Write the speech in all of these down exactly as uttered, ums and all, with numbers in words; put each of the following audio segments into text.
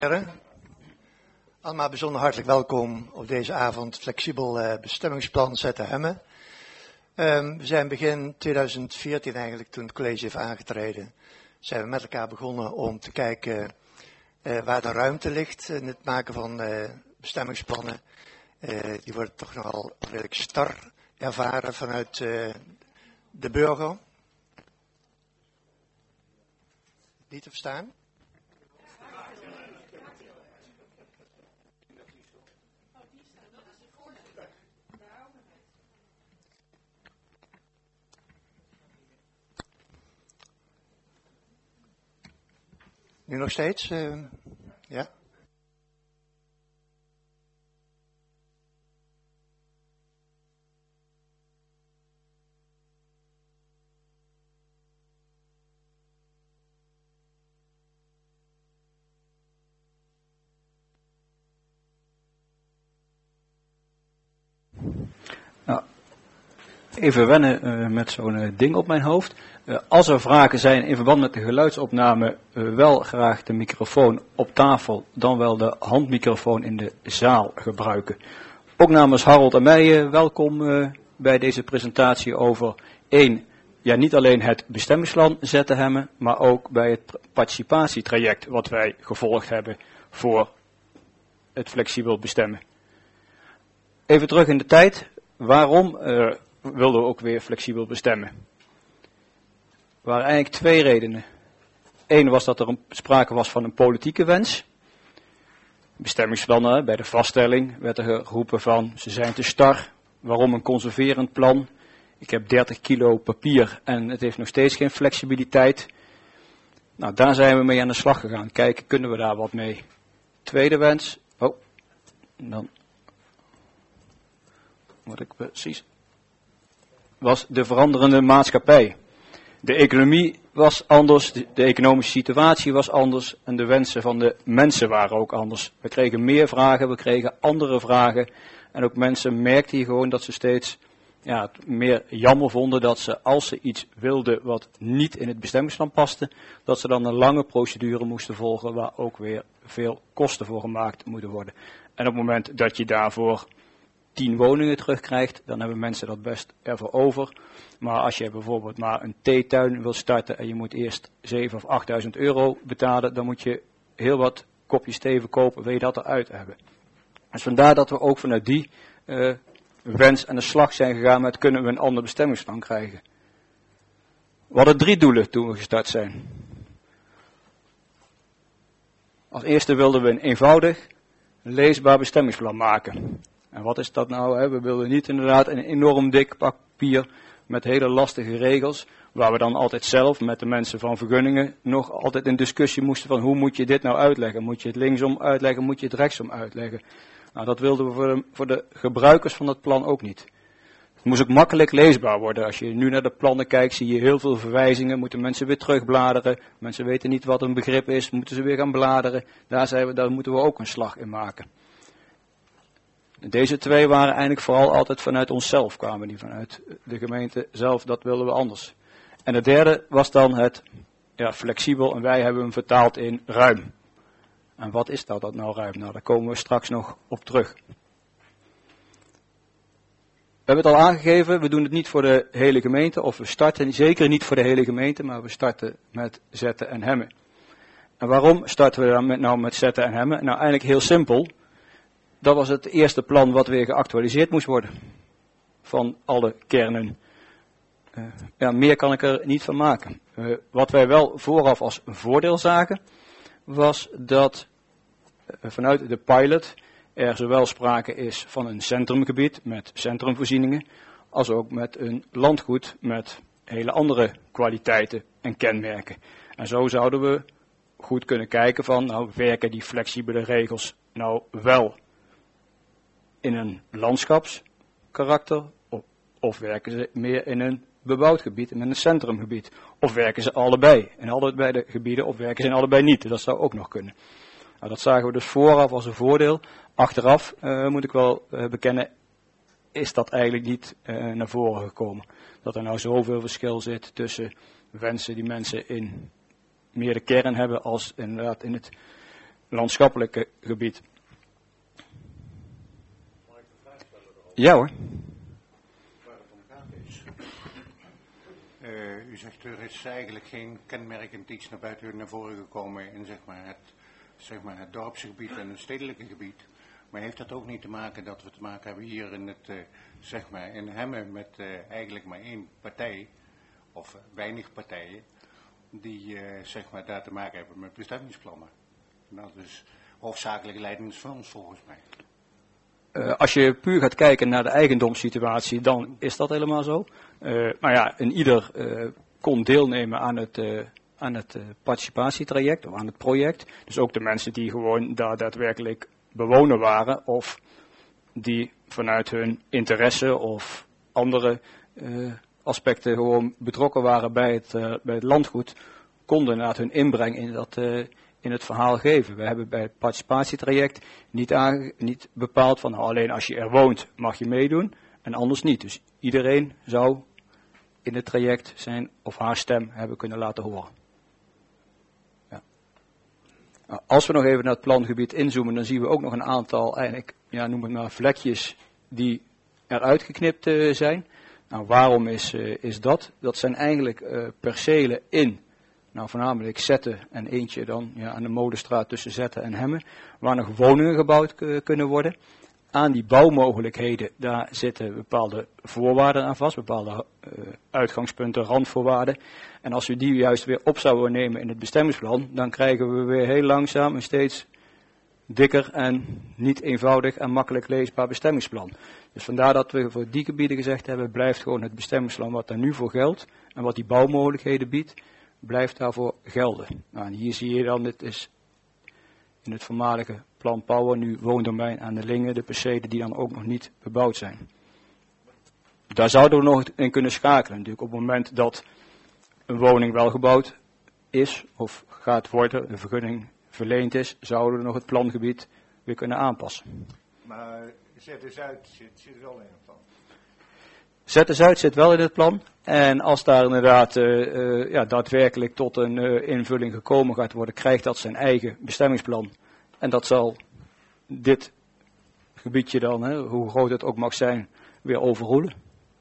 Allemaal bijzonder hartelijk welkom op deze avond flexibel uh, bestemmingsplan Zetten-Hemmen. Um, we zijn begin tweeduizend veertien eigenlijk, toen het college heeft aangetreden, zijn we met elkaar begonnen om te kijken uh, waar de ruimte ligt in het maken van uh, bestemmingsplannen. Uh, die worden toch nogal redelijk star ervaren vanuit uh, de burger. Niet te verstaan? Nu nog steeds? Uh, ja? Nou, even wennen uh, met zo'n uh, ding op mijn hoofd. Uh, als er vragen zijn in verband met de geluidsopname, uh, wel graag de microfoon op tafel, dan wel de handmicrofoon in de zaal gebruiken. Ook namens Harold en mij uh, welkom uh, bij deze presentatie over één, ja niet alleen het bestemmingsplan Zetten-Hemmen, maar ook bij het participatietraject wat wij gevolgd hebben voor het flexibel bestemmen. Even terug in de tijd, waarom uh, wilden we ook weer flexibel bestemmen? Er waren eigenlijk twee redenen. Eén was dat er een, sprake was van een politieke wens. Bestemmingsplannen, bij de vaststelling werd er geroepen van ze zijn te star. Waarom een conserverend plan? Ik heb dertig kilo papier en het heeft nog steeds geen flexibiliteit. Nou, daar zijn we mee aan de slag gegaan. Kijken, kunnen we daar wat mee? Tweede wens. Oh, dan moet ik precies. Was de veranderende maatschappij. De economie was anders, de, de economische situatie was anders en de wensen van de mensen waren ook anders. We kregen meer vragen, we kregen andere vragen en ook mensen merkten hier gewoon dat ze steeds ja, het meer jammer vonden dat ze als ze iets wilden wat niet in het bestemmingsplan paste, dat ze dan een lange procedure moesten volgen waar ook weer veel kosten voor gemaakt moeten worden. En op het moment dat je daarvoor tien woningen terugkrijgt, dan hebben mensen dat best ervoor over. Maar als je bijvoorbeeld maar een theetuin wil starten en je moet eerst zevenduizend of achtduizend euro betalen, dan moet je heel wat kopjes thee verkopen, wil je dat eruit hebben. Dus vandaar dat we ook vanuit die uh, wens aan de slag zijn gegaan met kunnen we een ander bestemmingsplan krijgen. We hadden drie doelen toen we gestart zijn. Als eerste wilden we een eenvoudig, leesbaar bestemmingsplan maken. En wat is dat nou? Hè? We wilden niet inderdaad een enorm dik papier met hele lastige regels, waar we dan altijd zelf met de mensen van vergunningen nog altijd in discussie moesten van hoe moet je dit nou uitleggen? Moet je het linksom uitleggen? Moet je het rechtsom uitleggen? Nou, dat wilden we voor de, voor de gebruikers van dat plan ook niet. Het moest ook makkelijk leesbaar worden. Als je nu naar de plannen kijkt, zie je heel veel verwijzingen, moeten mensen weer terugbladeren. Mensen weten niet wat een begrip is, moeten ze weer gaan bladeren. Daar, zijn we, daar moeten we ook een slag in maken. Deze twee waren eigenlijk vooral altijd vanuit onszelf, kwamen die vanuit de gemeente zelf, dat wilden we anders. En de derde was dan het ja, flexibel en wij hebben hem vertaald in ruim. En wat is dat, dat nou ruim? Nou, daar komen we straks nog op terug. We hebben het al aangegeven, we doen het niet voor de hele gemeente, of we starten zeker niet voor de hele gemeente, maar we starten met Zetten-Hemmen. En waarom starten we dan met, nou met Zetten-Hemmen? Nou, eigenlijk heel simpel. Dat was het eerste plan wat weer geactualiseerd moest worden. Van alle kernen. Uh, ja, meer kan ik er niet van maken. Uh, wat wij wel vooraf als een voordeel zagen, was dat uh, vanuit de pilot er zowel sprake is van een centrumgebied met centrumvoorzieningen, als ook met een landgoed met hele andere kwaliteiten en kenmerken. En zo zouden we goed kunnen kijken van, nou werken die flexibele regels nou wel in een landschapskarakter, of, of werken ze meer in een bebouwd gebied, in een centrumgebied, of werken ze allebei in allebei de gebieden, of werken ze in allebei niet, dat zou ook nog kunnen. Nou, dat zagen we dus vooraf als een voordeel. Achteraf uh, moet ik wel uh, bekennen, is dat eigenlijk niet uh, naar voren gekomen. Dat er nou zoveel verschil zit tussen wensen die mensen in meer de kern hebben als inderdaad in het landschappelijke gebied. Ja hoor. Uh, u zegt er is eigenlijk geen kenmerkend iets naar buiten naar voren gekomen in zeg maar, het, zeg maar, het dorpsgebied en het stedelijke gebied. Maar heeft dat ook niet te maken dat we te maken hebben hier in, het, uh, zeg maar, in Hemmen met uh, eigenlijk maar één partij, of uh, weinig partijen, die uh, zeg maar, daar te maken hebben met bestemmingsplannen. En dat is hoofdzakelijk leidend van ons volgens mij. Uh, als je puur gaat kijken naar de eigendomssituatie, dan is dat helemaal zo. Uh, maar ja, en ieder uh, kon deelnemen aan het, uh, aan het uh, participatietraject of aan het project. Dus ook de mensen die gewoon daar daadwerkelijk bewoner waren of die vanuit hun interesse of andere uh, aspecten gewoon betrokken waren bij het, uh, bij het landgoed, konden inderdaad hun inbreng in dat uh, in het verhaal geven. We hebben bij het participatietraject niet, aange, niet bepaald van nou, alleen als je er woont mag je meedoen en anders niet. Dus iedereen zou in het traject zijn of haar stem hebben kunnen laten horen. Ja. Nou, als we nog even naar het plangebied inzoomen, dan zien we ook nog een aantal, eigenlijk, ja, noem het maar vlekjes die eruit geknipt uh, zijn. Nou, waarom is, uh, is dat? Dat zijn eigenlijk uh, percelen in, nou voornamelijk Zetten en eentje dan ja, aan de Molenstraat tussen Zetten en Hemmen, waar nog woningen gebouwd k- kunnen worden. Aan die bouwmogelijkheden, daar zitten bepaalde voorwaarden aan vast, bepaalde uh, uitgangspunten, randvoorwaarden. En als we die juist weer op zouden nemen in het bestemmingsplan, dan krijgen we weer heel langzaam een steeds dikker en niet eenvoudig en makkelijk leesbaar bestemmingsplan. Dus vandaar dat we voor die gebieden gezegd hebben, blijft gewoon het bestemmingsplan wat daar nu voor geldt en wat die bouwmogelijkheden biedt, blijft daarvoor gelden. Nou, en hier zie je dan, dit is in het voormalige plan Power nu woondomein aan de Lingen, de percelen die dan ook nog niet bebouwd zijn. Daar zouden we nog in kunnen schakelen. Natuurlijk op het moment dat een woning wel gebouwd is of gaat worden, de vergunning verleend is, zouden we nog het plangebied weer kunnen aanpassen. Maar Zetten Zuid zit, zit wel in het plan. Zetten Zuid zit wel in het plan. En als daar inderdaad uh, uh, ja, daadwerkelijk tot een uh, invulling gekomen gaat worden, krijgt dat zijn eigen bestemmingsplan. En dat zal dit gebiedje dan, hè, hoe groot het ook mag zijn, weer overroelen.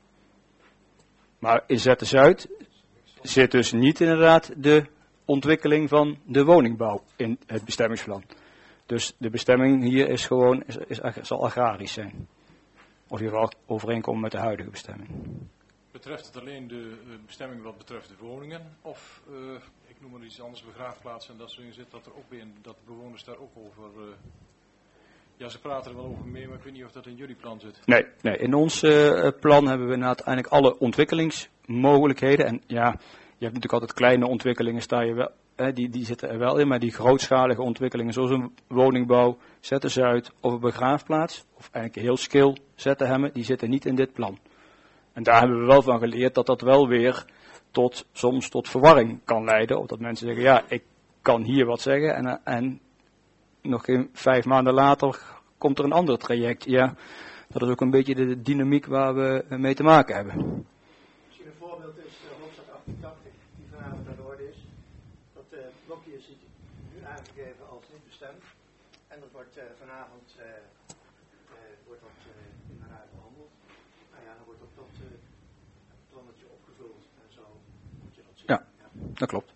Maar in Zetten Zuid zit dus niet inderdaad de ontwikkeling van de woningbouw in het bestemmingsplan. Dus de bestemming hier is gewoon, is, is, zal agrarisch zijn. Of in ieder geval overeenkomen met de huidige bestemming. Betreft het alleen de uh, bestemming wat betreft de woningen? Of, uh, ik noem maar iets anders, begraafplaatsen en dat soort dingen zit, dat er ook weer, dat de bewoners daar ook over... Uh, ja, ze praten er wel over mee, maar ik weet niet of dat in jullie plan zit. Nee, nee in ons uh, plan hebben we uiteindelijk alle ontwikkelingsmogelijkheden. En ja, je hebt natuurlijk altijd kleine ontwikkelingen, sta je wel, hè, die, die zitten er wel in. Maar die grootschalige ontwikkelingen, zoals een woningbouw, Zetten Zuid of een begraafplaats, of eigenlijk heel Schil, Zetten Hemmen, die zitten niet in dit plan. En daar hebben we wel van geleerd dat dat wel weer tot, soms tot verwarring kan leiden. Of dat mensen zeggen, ja, ik kan hier wat zeggen en, en nog geen vijf maanden later komt er een ander traject. Ja, dat is ook een beetje de dynamiek waar we mee te maken hebben. Misschien een voorbeeld is de hoofdstad achtentachtig, die vanavond aan de orde is. Dat uh, blokje is nu aangegeven als niet bestemd. En dat wordt uh, vanavond uh, uh, wordt dat, uh, in de raad behandeld. Nou ja, dan wordt ook dat uh, plannetje opgevuld en zo moet je dat zien. Ja, ja. Dat klopt.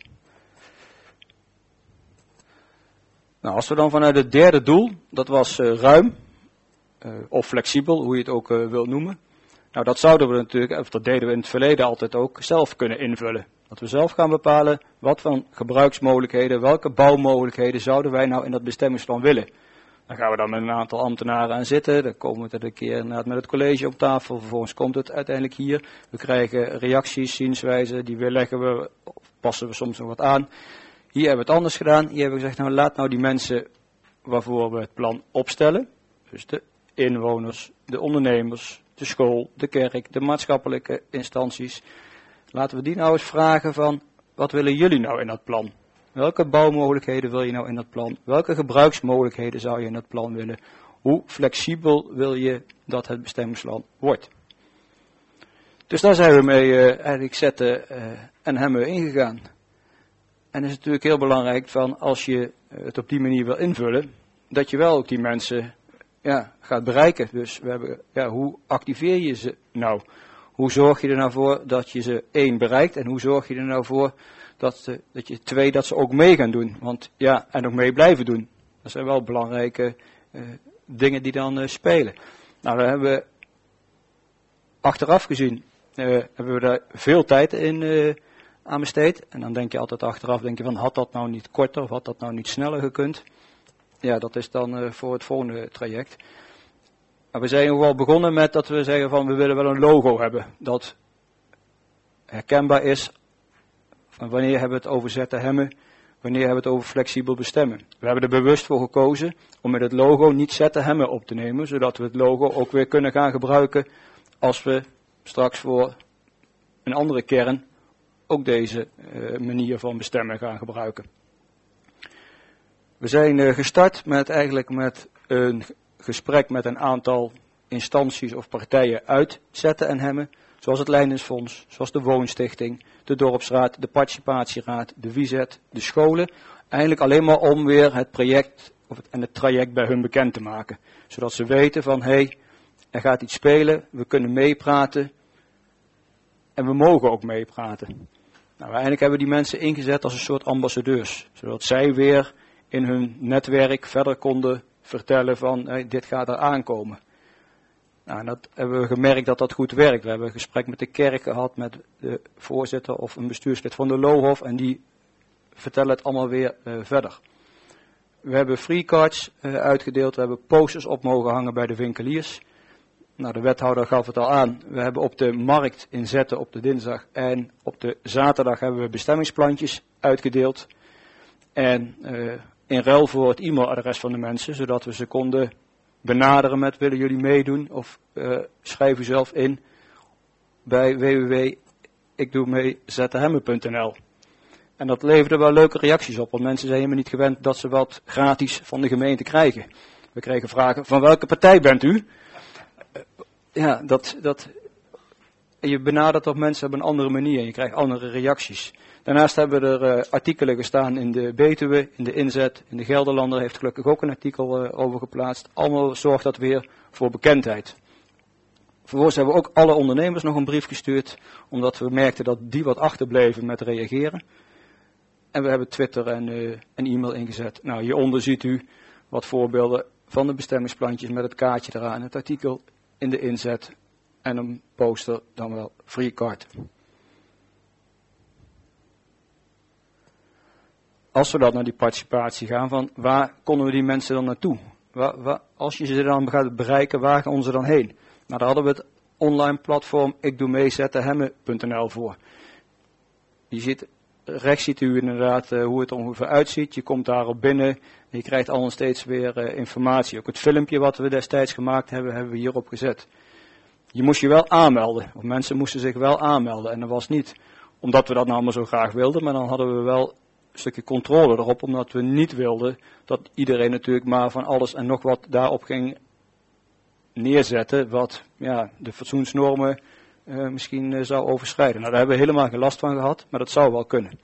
Nou, als we dan vanuit het derde doel, dat was uh, ruim, uh, of flexibel, hoe je het ook uh, wil noemen. Nou, dat zouden we natuurlijk, of dat deden we in het verleden altijd ook, zelf kunnen invullen. Dat we zelf gaan bepalen wat van gebruiksmogelijkheden, welke bouwmogelijkheden zouden wij nou in dat bestemmingsplan willen. Dan gaan we dan met een aantal ambtenaren aan zitten, dan komen we er een keer met het college op tafel, vervolgens komt het uiteindelijk hier. We krijgen reacties, zienswijzen, die weerleggen we, passen we soms nog wat aan. Hier hebben we het anders gedaan. Hier hebben we gezegd, nou laat nou die mensen waarvoor we het plan opstellen, dus de inwoners, de ondernemers, de school, de kerk, de maatschappelijke instanties, laten we die nou eens vragen van, wat willen jullie nou in dat plan? Welke bouwmogelijkheden wil je nou in dat plan? Welke gebruiksmogelijkheden zou je in dat plan willen? Hoe flexibel wil je dat het bestemmingsplan wordt? Dus daar zijn we mee uh, eigenlijk Zetten uh, en Hemmen ingegaan. En het is natuurlijk heel belangrijk van als je het op die manier wil invullen, dat je wel ook die mensen ja, gaat bereiken. Dus we hebben, ja, hoe activeer je ze nou? Hoe zorg je er nou voor dat je ze één bereikt en hoe zorg je er nou voor dat, uh, dat je twee, dat ze ook mee gaan doen? Want ja, en ook mee blijven doen. Dat zijn wel belangrijke uh, dingen die dan uh, spelen. Nou, daar hebben we achteraf gezien, uh, hebben we daar veel tijd in uh, aan besteed. En dan denk je altijd achteraf, denk je van, had dat nou niet korter of had dat nou niet sneller gekund? Ja, dat is dan uh, voor het volgende traject. Maar we zijn ook wel begonnen met dat we zeggen van, we willen wel een logo hebben. Dat herkenbaar is van wanneer hebben we het over zetten hemmen, wanneer hebben we het over flexibel bestemmen. We hebben er bewust voor gekozen om met het logo niet zetten hemmen op te nemen, zodat we het logo ook weer kunnen gaan gebruiken als we straks voor een andere kern ook deze uh, manier van bestemmen gaan gebruiken. We zijn uh, gestart met eigenlijk met een gesprek met een aantal instanties of partijen uit Zetten en Hemmen, zoals het Leidingsfonds, zoals de Woonstichting, de Dorpsraad, de Participatieraad, de W I Z E T, de scholen. Eigenlijk alleen maar om weer het project of het, en het traject bij hun bekend te maken. Zodat ze weten van, hé, hey, er gaat iets spelen, we kunnen meepraten en we mogen ook meepraten. Nou, eigenlijk hebben we die mensen ingezet als een soort ambassadeurs, zodat zij weer in hun netwerk verder konden vertellen van, hey, dit gaat er aankomen. Nou, en dat hebben we gemerkt dat dat goed werkt. We hebben een gesprek met de kerk gehad, met de voorzitter of een bestuurslid van de Lohof en die vertellen het allemaal weer uh, verder. We hebben free cards uh, uitgedeeld, we hebben posters op mogen hangen bij de winkeliers. Nou, de wethouder gaf het al aan. We hebben op de markt in Zetten op de dinsdag en op de zaterdag hebben we bestemmingsplantjes uitgedeeld. En uh, in ruil voor het e-mailadres van de mensen, zodat we ze konden benaderen met willen jullie meedoen of uh, schrijf u zelf in bij w w w punt ik doe mee zetten hemmen punt n l. En dat leverde wel leuke reacties op, want mensen zijn helemaal niet gewend dat ze wat gratis van de gemeente krijgen. We kregen vragen, van welke partij bent u? Uh, ja, dat, dat, je benadert op mensen op een andere manier en je krijgt andere reacties. Daarnaast hebben we er uh, artikelen gestaan in de Betuwe, in de Inzet, in de Gelderlander heeft gelukkig ook een artikel uh, over geplaatst. Allemaal zorgt dat weer voor bekendheid. Vervolgens hebben we ook alle ondernemers nog een brief gestuurd, omdat we merkten dat die wat achterbleven met reageren. En we hebben Twitter en uh, een e-mail ingezet. Nou, hieronder ziet u wat voorbeelden van de bestemmingsplantjes met het kaartje eraan, het artikel in de Inzet en een poster, dan wel free card. Als we dan naar die participatie gaan, van waar konden we die mensen dan naartoe? Waar, waar, als je ze dan gaat bereiken, waar gaan ze dan heen? Nou, daar hadden we het online platform ik doe mee zetten hemmen punt n l voor. Je ziet, rechts ziet u inderdaad uh, hoe het ongeveer uitziet. Je komt daarop binnen en je krijgt al steeds weer uh, informatie. Ook het filmpje wat we destijds gemaakt hebben, hebben we hierop gezet. Je moest je wel aanmelden, of mensen moesten zich wel aanmelden. En dat was niet omdat we dat nou allemaal zo graag wilden, maar dan hadden we wel een stukje controle erop, omdat we niet wilden dat iedereen natuurlijk maar van alles en nog wat daarop ging neerzetten, wat ja, de fatsoensnormen uh, misschien uh, zou overschrijden. Nou, daar hebben we helemaal geen last van gehad, maar dat zou wel kunnen.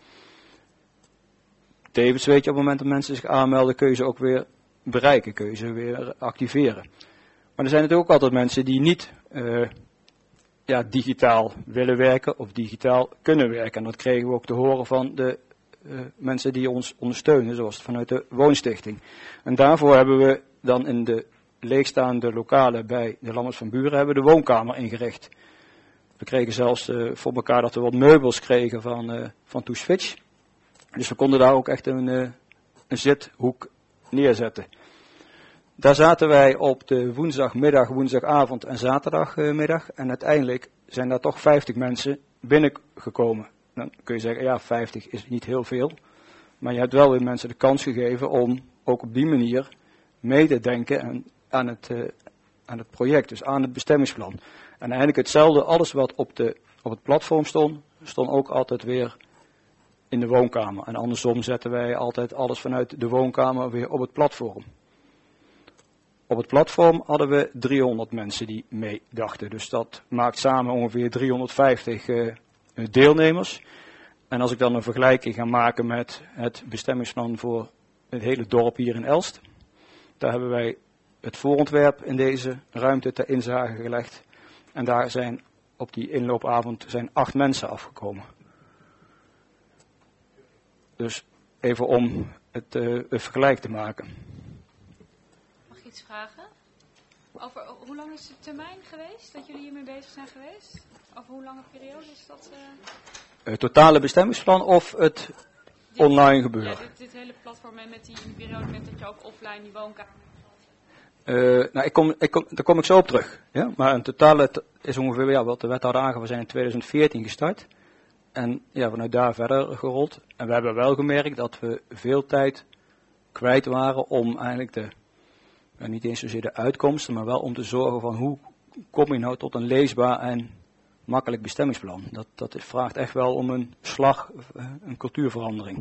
Tevens weet je, op het moment dat mensen zich aanmelden, kun je ze ook weer bereiken, kun je ze weer activeren. Maar er zijn natuurlijk ook altijd mensen die niet uh, ja, digitaal willen werken of digitaal kunnen werken. En dat kregen we ook te horen van de uh, mensen die ons ondersteunen, zoals vanuit de Woonstichting. En daarvoor hebben we dan in de leegstaande lokalen bij de Lammers van Buren hebben de woonkamer ingericht. We kregen zelfs uh, voor elkaar dat we wat meubels kregen van, uh, van Toes Fitch. Dus we konden daar ook echt een, uh, een zithoek neerzetten. Daar zaten wij op de woensdagmiddag, woensdagavond en zaterdagmiddag. En uiteindelijk zijn daar toch vijftig mensen binnengekomen. Dan kun je zeggen, ja, vijftig is niet heel veel. Maar je hebt wel weer mensen de kans gegeven om ook op die manier mee te denken en aan, het, uh, aan het project, dus aan het bestemmingsplan. En eigenlijk hetzelfde, alles wat op, de, op het platform stond, stond ook altijd weer in de woonkamer. En andersom zetten wij altijd alles vanuit de woonkamer weer op het platform. Op het platform hadden we driehonderd mensen die meedachten. Dus dat maakt samen ongeveer driehonderdvijftig uh, deelnemers. En als ik dan een vergelijking ga maken met het bestemmingsplan voor het hele dorp hier in Elst. Daar hebben wij het voorontwerp in deze ruimte ter inzage gelegd. En daar zijn op die inloopavond zijn acht mensen afgekomen. Dus even om het, uh, het vergelijk te maken. Mag ik iets vragen? Over hoe lang is de termijn geweest dat jullie hiermee bezig zijn geweest? Over hoe lange periode is dat? Uh... Het totale bestemmingsplan of het dit, online gebeuren? Ja, dit, dit hele platform en met die periode met dat je ook offline die woonkamer... Uh, nou, ik kom, ik kom, daar kom ik zo op terug. Ja? Maar een totale is ongeveer ja, wat de wet hadden aangegeven, we zijn in twintig veertien gestart. En ja, vanuit daar verder gerold. En we hebben wel gemerkt dat we veel tijd kwijt waren om eigenlijk de, ja, niet eens zozeer de uitkomsten, maar wel om te zorgen van hoe kom je nou tot een leesbaar en makkelijk bestemmingsplan. Dat, dat vraagt echt wel om een slag, een cultuurverandering.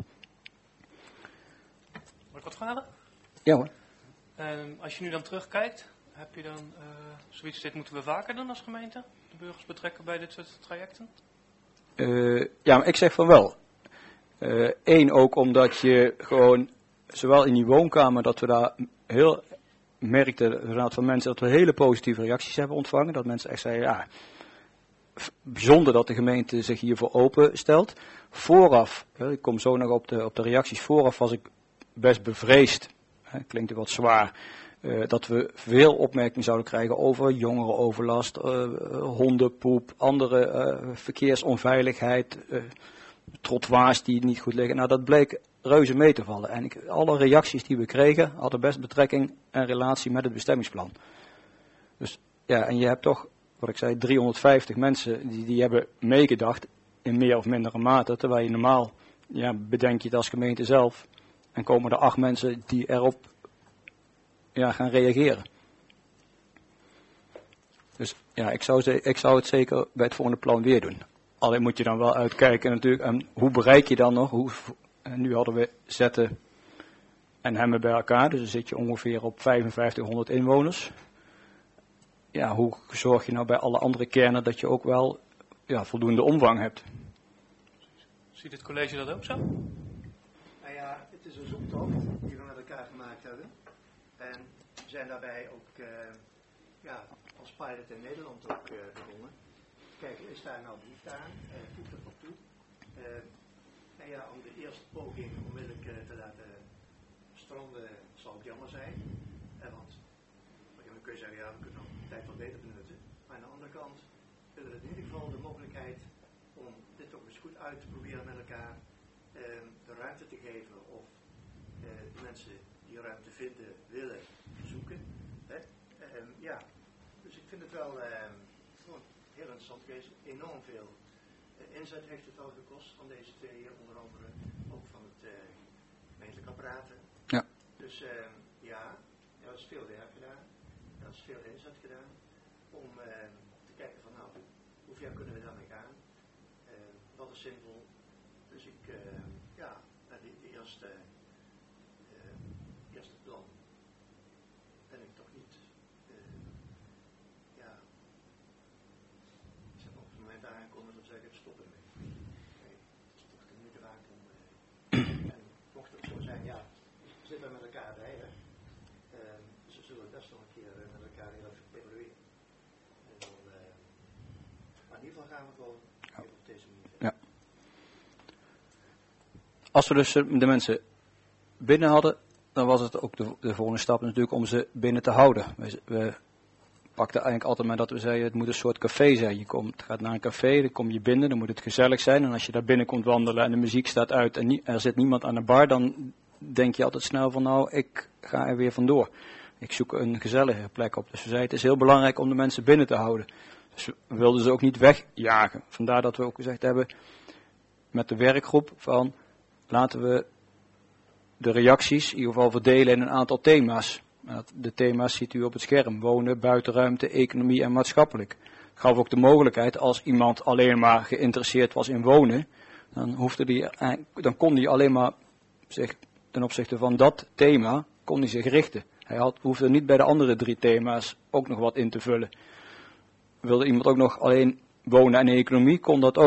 Mag ik wat vragen? Ja hoor. Um, als je nu dan terugkijkt, heb je dan uh, zoiets, dit moeten we vaker doen als gemeente? De burgers betrekken bij dit soort trajecten? Uh, ja, maar ik zeg van wel. Eén uh, ook omdat je gewoon, zowel in die woonkamer, dat we daar heel merkten, de raad van mensen, dat we hele positieve reacties hebben ontvangen. Dat mensen echt zeiden, ja, bijzonder dat de gemeente zich hiervoor open stelt. Vooraf, uh, ik kom zo nog op de, op de reacties, vooraf was ik best bevreesd. Hè, klinkt wat zwaar, uh, dat we veel opmerkingen zouden krijgen over jongerenoverlast, uh, hondenpoep, andere uh, verkeersonveiligheid, uh, trottoirs die niet goed liggen. Nou, dat bleek reuze mee te vallen. En ik, alle reacties die we kregen hadden best betrekking en relatie met het bestemmingsplan. Dus ja, en je hebt toch, wat ik zei, driehonderdvijftig mensen die, die hebben meegedacht in meer of mindere mate, terwijl je normaal, ja, bedenk je het als gemeente zelf. En komen er acht mensen die erop ja, gaan reageren. Dus ja, ik zou, ik zou het zeker bij het volgende plan weer doen. Alleen moet je dan wel uitkijken natuurlijk. En hoe bereik je dan nog? Hoe, en nu hadden we Zetten en Hemmen bij elkaar. Dus dan zit je ongeveer op vijfenvijftighonderd inwoners. Ja, hoe zorg je nou bij alle andere kernen dat je ook wel ja, voldoende omvang hebt? Ziet het college dat ook zo? Nou ja, het is een zoektocht die we met elkaar gemaakt hebben. En we zijn daarbij ook uh, ja, als pilot in Nederland ook uh, begonnen. Kijk, is daar nou behoefte aan? Uh, voegt het op toe? Uh, en ja, om de eerste poging onmiddellijk uh, te laten stranden zal het jammer zijn. Uh, want dan kun je zeggen, ja, we kunnen nog de tijd wat beter benutten. Maar aan de andere kant willen we in ieder geval de mogelijkheid om dit toch eens goed uit te proberen met elkaar. Uh, de ruimte te geven of uh, de mensen die ruimte vinden, willen zoeken. Hè? Uh, ja, dus ik vind het wel uh, gewoon heel interessant geweest. Enorm veel uh, inzet heeft het wel gekost van deze twee, uh, onder andere ook van het uh, gemeentelijk apparaten. Ja. Dus uh, ja, ja, er is veel werk gedaan, er is veel inzet gedaan om uh, te kijken van nou, hoe ver kunnen we daarmee gaan, uh, wat is zinvol. Dus ik, uh, ja, de, de eerste, uh, eerste plan ben ik toch niet, uh, ja, ik zeg op het moment aankomen dat zeggen, stoppen ermee. Nee, het is toch de moeite waard om, uh, en mocht het zo zijn, ja, zitten we met elkaar bij, hè. Uh, dus we zullen best nog een keer uh, met elkaar heel even evalueren. En dan, uh, maar in ieder geval gaan we gewoon even op deze manier. Ja. Als we dus de mensen binnen hadden, dan was het ook de, de volgende stap natuurlijk om ze binnen te houden. We, we pakten eigenlijk altijd maar dat we zeiden, het moet een soort café zijn. Je komt, gaat naar een café, dan kom je binnen, dan moet het gezellig zijn. En als je daar binnen komt wandelen en de muziek staat uit en nie, er zit niemand aan de bar, dan denk je altijd snel van nou, ik ga er weer vandoor. Ik zoek een gezellige plek op. Dus we zeiden, het is heel belangrijk om de mensen binnen te houden. Dus we wilden ze ook niet wegjagen. Vandaar dat we ook gezegd hebben met de werkgroep van laten we de reacties in ieder geval verdelen in een aantal thema's. De thema's ziet u op het scherm. Wonen, buitenruimte, economie en maatschappelijk. Ik gaf ook de mogelijkheid als iemand alleen maar geïnteresseerd was in wonen. Dan, hoefde die, dan kon hij alleen maar zich, ten opzichte van dat thema kon hij zich richten. Hij had, hoefde niet bij de andere drie thema's ook nog wat in te vullen. Wilde iemand ook nog alleen wonen en economie, kon dat ook.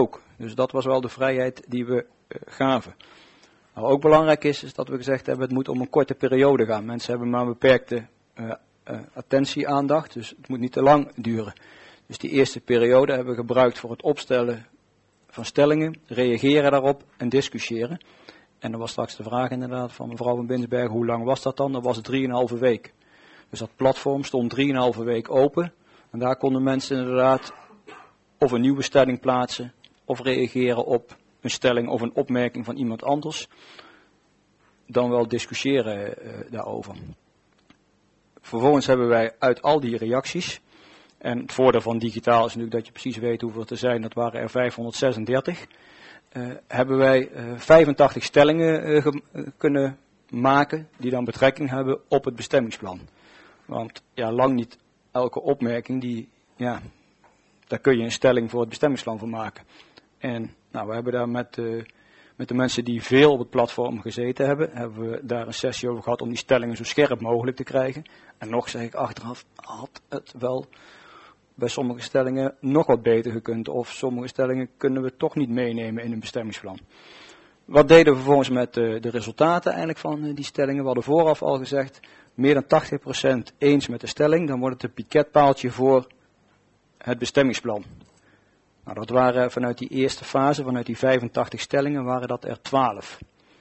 Dus dat was wel de vrijheid die we uh, gaven. Nou, ook belangrijk is, is dat we gezegd hebben, het moet om een korte periode gaan. Mensen hebben maar een beperkte uh, uh, attentie-aandacht, dus het moet niet te lang duren. Dus die eerste periode hebben we gebruikt voor het opstellen van stellingen, reageren daarop en discussiëren. En dan was straks de vraag inderdaad van mevrouw van Binsbergen, hoe lang was dat dan? Dat was drieënhalve week. Dus dat platform stond drieënhalve week open. En daar konden mensen inderdaad of een nieuwe stelling plaatsen, of reageren op een stelling of een opmerking van iemand anders. Dan wel discussiëren uh, daarover. Vervolgens hebben wij uit al die reacties, en het voordeel van digitaal is natuurlijk dat je precies weet hoeveel er zijn, dat waren er vijfhonderdzesendertig. Uh, hebben wij uh, vijfentachtig stellingen uh, ge- uh, kunnen maken die dan betrekking hebben op het bestemmingsplan. Want ja, lang niet elke opmerking, die, ja, daar kun je een stelling voor het bestemmingsplan van maken. En nou, we hebben daar met, uh, met de mensen die veel op het platform gezeten hebben, hebben we daar een sessie over gehad om die stellingen zo scherp mogelijk te krijgen. En nog zeg ik achteraf, had het wel bij sommige stellingen nog wat beter gekund. Of sommige stellingen kunnen we toch niet meenemen in een bestemmingsplan. Wat deden we vervolgens met uh, de resultaten eigenlijk van uh, die stellingen? We hadden vooraf al gezegd, meer dan tachtig procent eens met de stelling, dan wordt het een piketpaaltje voor het bestemmingsplan. Nou, dat waren vanuit die eerste fase, vanuit die vijfentachtig stellingen, waren dat er twaalf.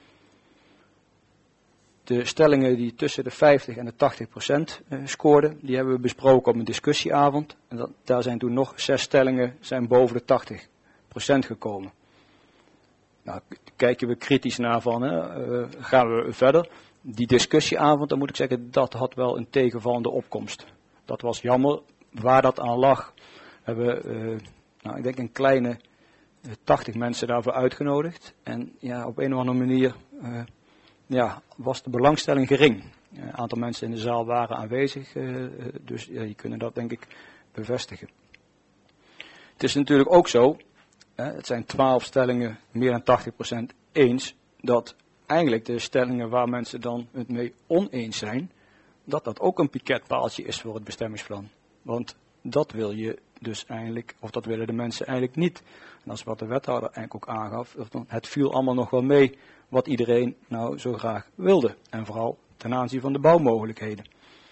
De stellingen die tussen de vijftig en de tachtig procent uh, scoorden, die hebben we besproken op een discussieavond. En dat, daar zijn toen nog zes stellingen zijn boven de tachtig procent gekomen. Nou, kijken we kritisch naar van, hè, uh, gaan we verder. Die discussieavond, dan moet ik zeggen, dat had wel een tegenvallende opkomst. Dat was jammer. Waar dat aan lag, hebben we, uh, nou, ik denk een kleine uh, tachtig mensen daarvoor uitgenodigd. En ja, op een of andere manier uh, ja, was de belangstelling gering. Een aantal mensen in de zaal waren aanwezig, uh, dus ja, die kunnen dat denk ik bevestigen. Het is natuurlijk ook zo, hè, het zijn twaalf stellingen, meer dan tachtig procent eens, dat eigenlijk de stellingen waar mensen dan het mee oneens zijn, dat dat ook een piketpaaltje is voor het bestemmingsplan. Want dat wil je dus eigenlijk, of dat willen de mensen eigenlijk niet. En dat is wat de wethouder eigenlijk ook aangaf. Het viel allemaal nog wel mee wat iedereen nou zo graag wilde. En vooral ten aanzien van de bouwmogelijkheden.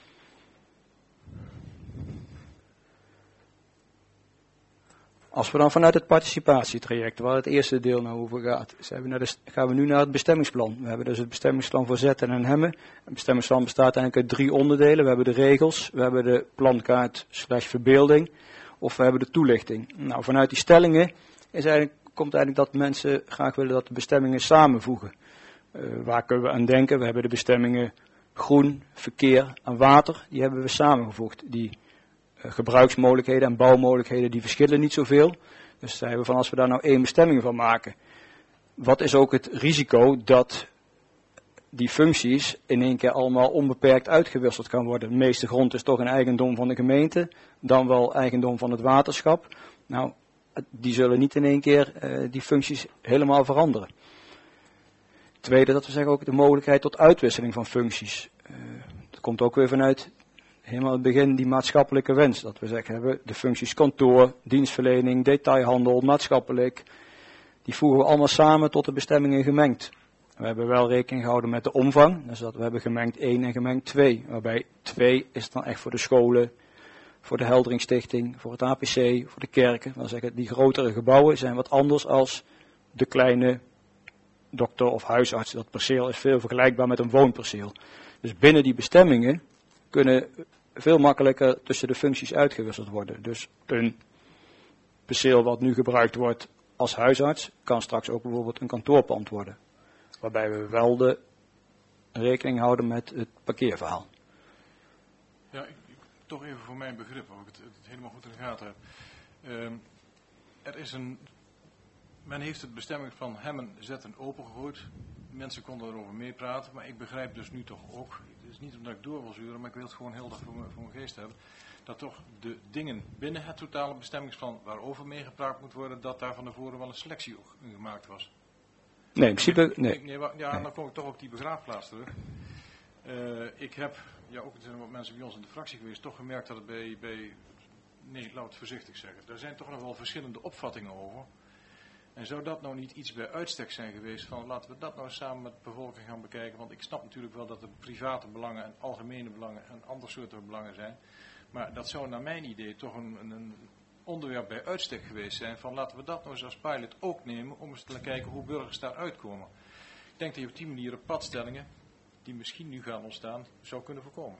Als we dan vanuit het participatietraject, waar het eerste deel nou over gaat, zijn we naar de, gaan we nu naar het bestemmingsplan. We hebben dus het bestemmingsplan voor Zetten en Hemmen. Het bestemmingsplan bestaat eigenlijk uit drie onderdelen. We hebben de regels, we hebben de plankaart slash verbeelding, of we hebben de toelichting. Nou, vanuit die stellingen is eigenlijk, komt eigenlijk dat mensen graag willen dat de bestemmingen samenvoegen. Uh, waar kunnen we aan denken? We hebben de bestemmingen groen, verkeer en water, die hebben we samengevoegd. Die gebruiksmogelijkheden en bouwmogelijkheden die verschillen niet zoveel. Dus zeiden we van als we daar nou één bestemming van maken, wat is ook het risico dat die functies in één keer allemaal onbeperkt uitgewisseld kan worden. De meeste grond is toch een eigendom van de gemeente, dan wel eigendom van het waterschap. Nou, die zullen niet in één keer uh, die functies helemaal veranderen. Tweede, dat we zeggen ook de mogelijkheid tot uitwisseling van functies. Uh, dat komt ook weer vanuit helemaal het begin die maatschappelijke wens. Dat we zeggen, hebben de functies kantoor, dienstverlening, detailhandel, maatschappelijk. Die voegen we allemaal samen tot de bestemmingen gemengd. We hebben wel rekening gehouden met de omvang. Dus dat we hebben gemengd één en gemengd twee. Waarbij twee is dan echt voor de scholen, voor de Helderingsstichting, voor het A P C, voor de kerken. Dan zeggen die grotere gebouwen zijn wat anders als de kleine dokter of huisarts. Dat perceel is veel vergelijkbaar met een woonperceel. Dus binnen die bestemmingen kunnen veel makkelijker tussen de functies uitgewisseld worden. Dus een perceel wat nu gebruikt wordt als huisarts, kan straks ook bijvoorbeeld een kantoorpand worden. Waarbij we wel de rekening houden met het parkeerverhaal. Ja, ik, ik, toch even voor mijn begrip, of ik het, het helemaal goed in de gaten heb. Um, er is een, men heeft het bestemming van Hemmen Zetten opengegooid. Mensen konden erover meepraten, maar ik begrijp dus nu toch ook, het is niet omdat ik door wil zuren, maar ik wil het gewoon heel erg voor, me, voor mijn geest hebben, dat toch de dingen binnen het totale bestemmingsplan waarover meegepraat moet worden, dat daar van tevoren wel een selectie in gemaakt was. Nee, in principe, nee. nee ja, nee. Dan kom ik toch op die begraafplaats terug. Uh, ik heb, ja ook er zijn wat mensen bij ons in de fractie geweest, toch gemerkt dat het bij, bij nee, laat het voorzichtig zeggen, er zijn toch nog wel verschillende opvattingen over. En zou dat nou niet iets bij uitstek zijn geweest van laten we dat nou samen met de bevolking gaan bekijken, want ik snap natuurlijk wel dat er private belangen en algemene belangen en andere soorten belangen zijn, maar dat zou naar mijn idee toch een, een onderwerp bij uitstek geweest zijn van laten we dat nou eens als pilot ook nemen om eens te kijken hoe burgers daar uitkomen. Ik denk dat je op die manier padstellingen die misschien nu gaan ontstaan zou kunnen voorkomen.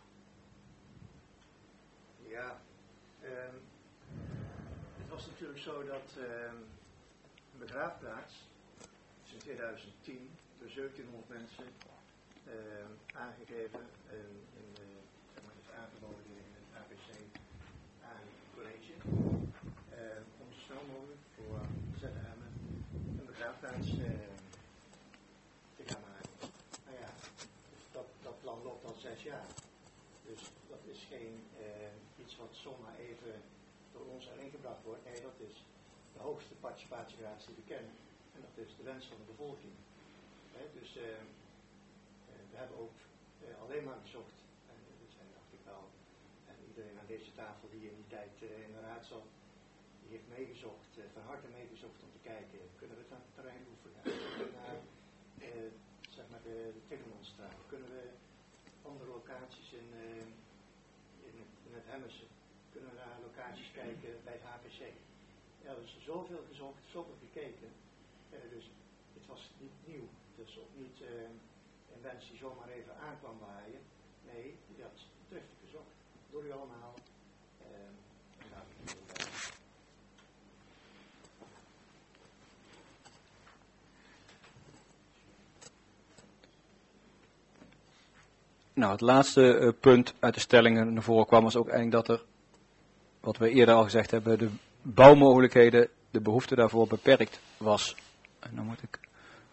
Ja, um, het was natuurlijk zo dat um, een begraafplaats is in tweeduizend tien door zeventienhonderd mensen um, aangegeven en in de, zeg maar, is aangeboden in het A B C aan het college um, om zo snel mogelijk voor Z M een begraafplaats uh, te gaan maken. Nou ja, dat, dat plan loopt al zes jaar. Dus dat is geen uh, iets wat zomaar even door ons erin gebracht wordt. Nee, dat is de hoogste participatiegraad die we kennen. En dat is de wens van de bevolking. He, dus uh, uh, we hebben ook uh, alleen maar gezocht, en dat zijn dacht ik wel, en iedereen aan deze tafel die in die tijd uh, in de raad zat, die heeft meegezocht, uh, van harte meegezocht om te kijken, kunnen we het aan het terrein hoeven gaan? Kunnen we naar uh, zeg maar de, de Tegelmanstraat? Kunnen we andere locaties in, uh, in, het, in het Hemmerse? Kunnen we naar locaties kijken bij het H P C? Ja, er is zoveel gezocht, zoveel gekeken. Uh, dus het was niet nieuw. Het is ook niet uh, een wens die zomaar even aankwam waaien. Nee, die had driftig gezocht. Door u allemaal. Uh, en daar ben ik bij. Nou, het laatste uh, punt uit de stellingen naar voren kwam was ook eigenlijk dat er, wat we eerder al gezegd hebben, de bouwmogelijkheden, de behoefte daarvoor beperkt was. En dan moet ik...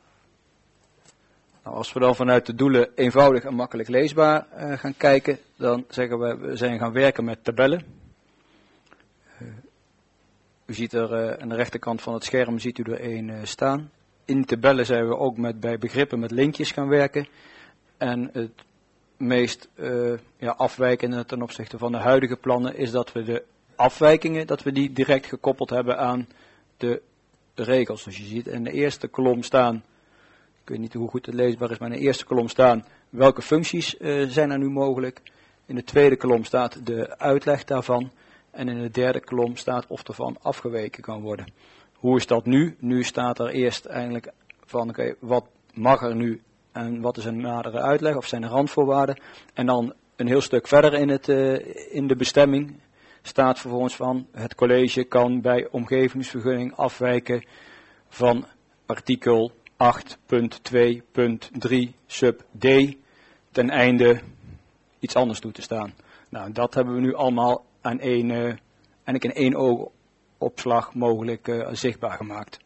Nou, als we dan vanuit de doelen eenvoudig en makkelijk leesbaar uh, gaan kijken, dan zeggen we, we zijn gaan werken met tabellen. Uh, u ziet er uh, aan de rechterkant van het scherm ziet u er één uh, staan. In tabellen zijn we ook met, bij begrippen met linkjes gaan werken. En het meest uh, ja, afwijkende ten opzichte van de huidige plannen is dat we de afwijkingen, dat we die direct gekoppeld hebben aan de regels. Dus je ziet in de eerste kolom staan, ik weet niet hoe goed het leesbaar is, maar in de eerste kolom staan welke functies uh, zijn er nu mogelijk. In de tweede kolom staat de uitleg daarvan. En in de derde kolom staat of ervan afgeweken kan worden. Hoe is dat nu? Nu staat er eerst eigenlijk van, oké, okay, wat mag er nu en wat is een nadere uitleg of zijn er randvoorwaarden. En dan een heel stuk verder in, het, uh, in de bestemming staat vervolgens van het college kan bij omgevingsvergunning afwijken van artikel acht punt twee punt drie sub D ten einde iets anders toe te staan. Nou, dat hebben we nu allemaal aan één, uh, eigenlijk in één oogopslag mogelijk uh, zichtbaar gemaakt.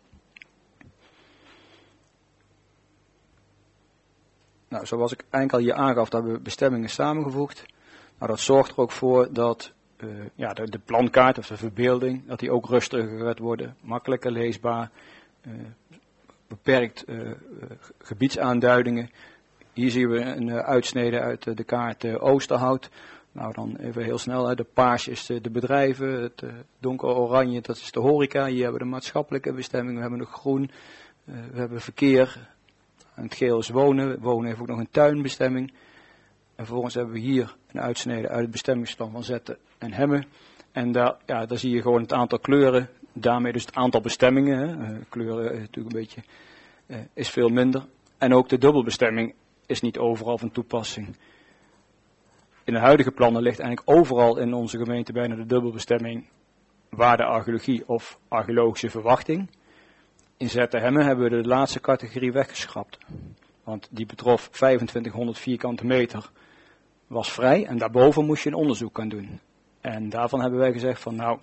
Nou, zoals ik eigenlijk al hier aangaf, dat we bestemmingen samengevoegd. Nou, dat zorgt er ook voor dat uh, ja, de, de plankaart of de verbeelding, dat die ook rustiger gaat worden, makkelijker leesbaar, uh, beperkt uh, uh, gebiedsaanduidingen. Hier zien we een uh, uitsnede uit uh, de kaart uh, Oosterhout. Nou, dan even heel snel, hè. De paars is uh, de bedrijven, het uh, donker-oranje, dat is de horeca. Hier hebben we de maatschappelijke bestemming, we hebben nog groen, uh, we hebben verkeer. En het geel is wonen, wonen heeft ook nog een tuinbestemming. En vervolgens hebben we hier een uitsnede uit het bestemmingsplan van Zetten en Hemmen. En daar, ja, daar zie je gewoon het aantal kleuren, daarmee dus het aantal bestemmingen. Hè. Uh, kleuren is natuurlijk een beetje, uh, is veel minder. En ook de dubbelbestemming is niet overal van toepassing. In de huidige plannen ligt eigenlijk overal in onze gemeente bijna de dubbelbestemming waardearcheologie of archeologische verwachting. In Zetten-Hemmen hebben we de laatste categorie weggeschrapt. Want die betrof vijfentwintighonderd vierkante meter, was vrij en daarboven moest je een onderzoek gaan doen. En daarvan hebben wij gezegd van nou,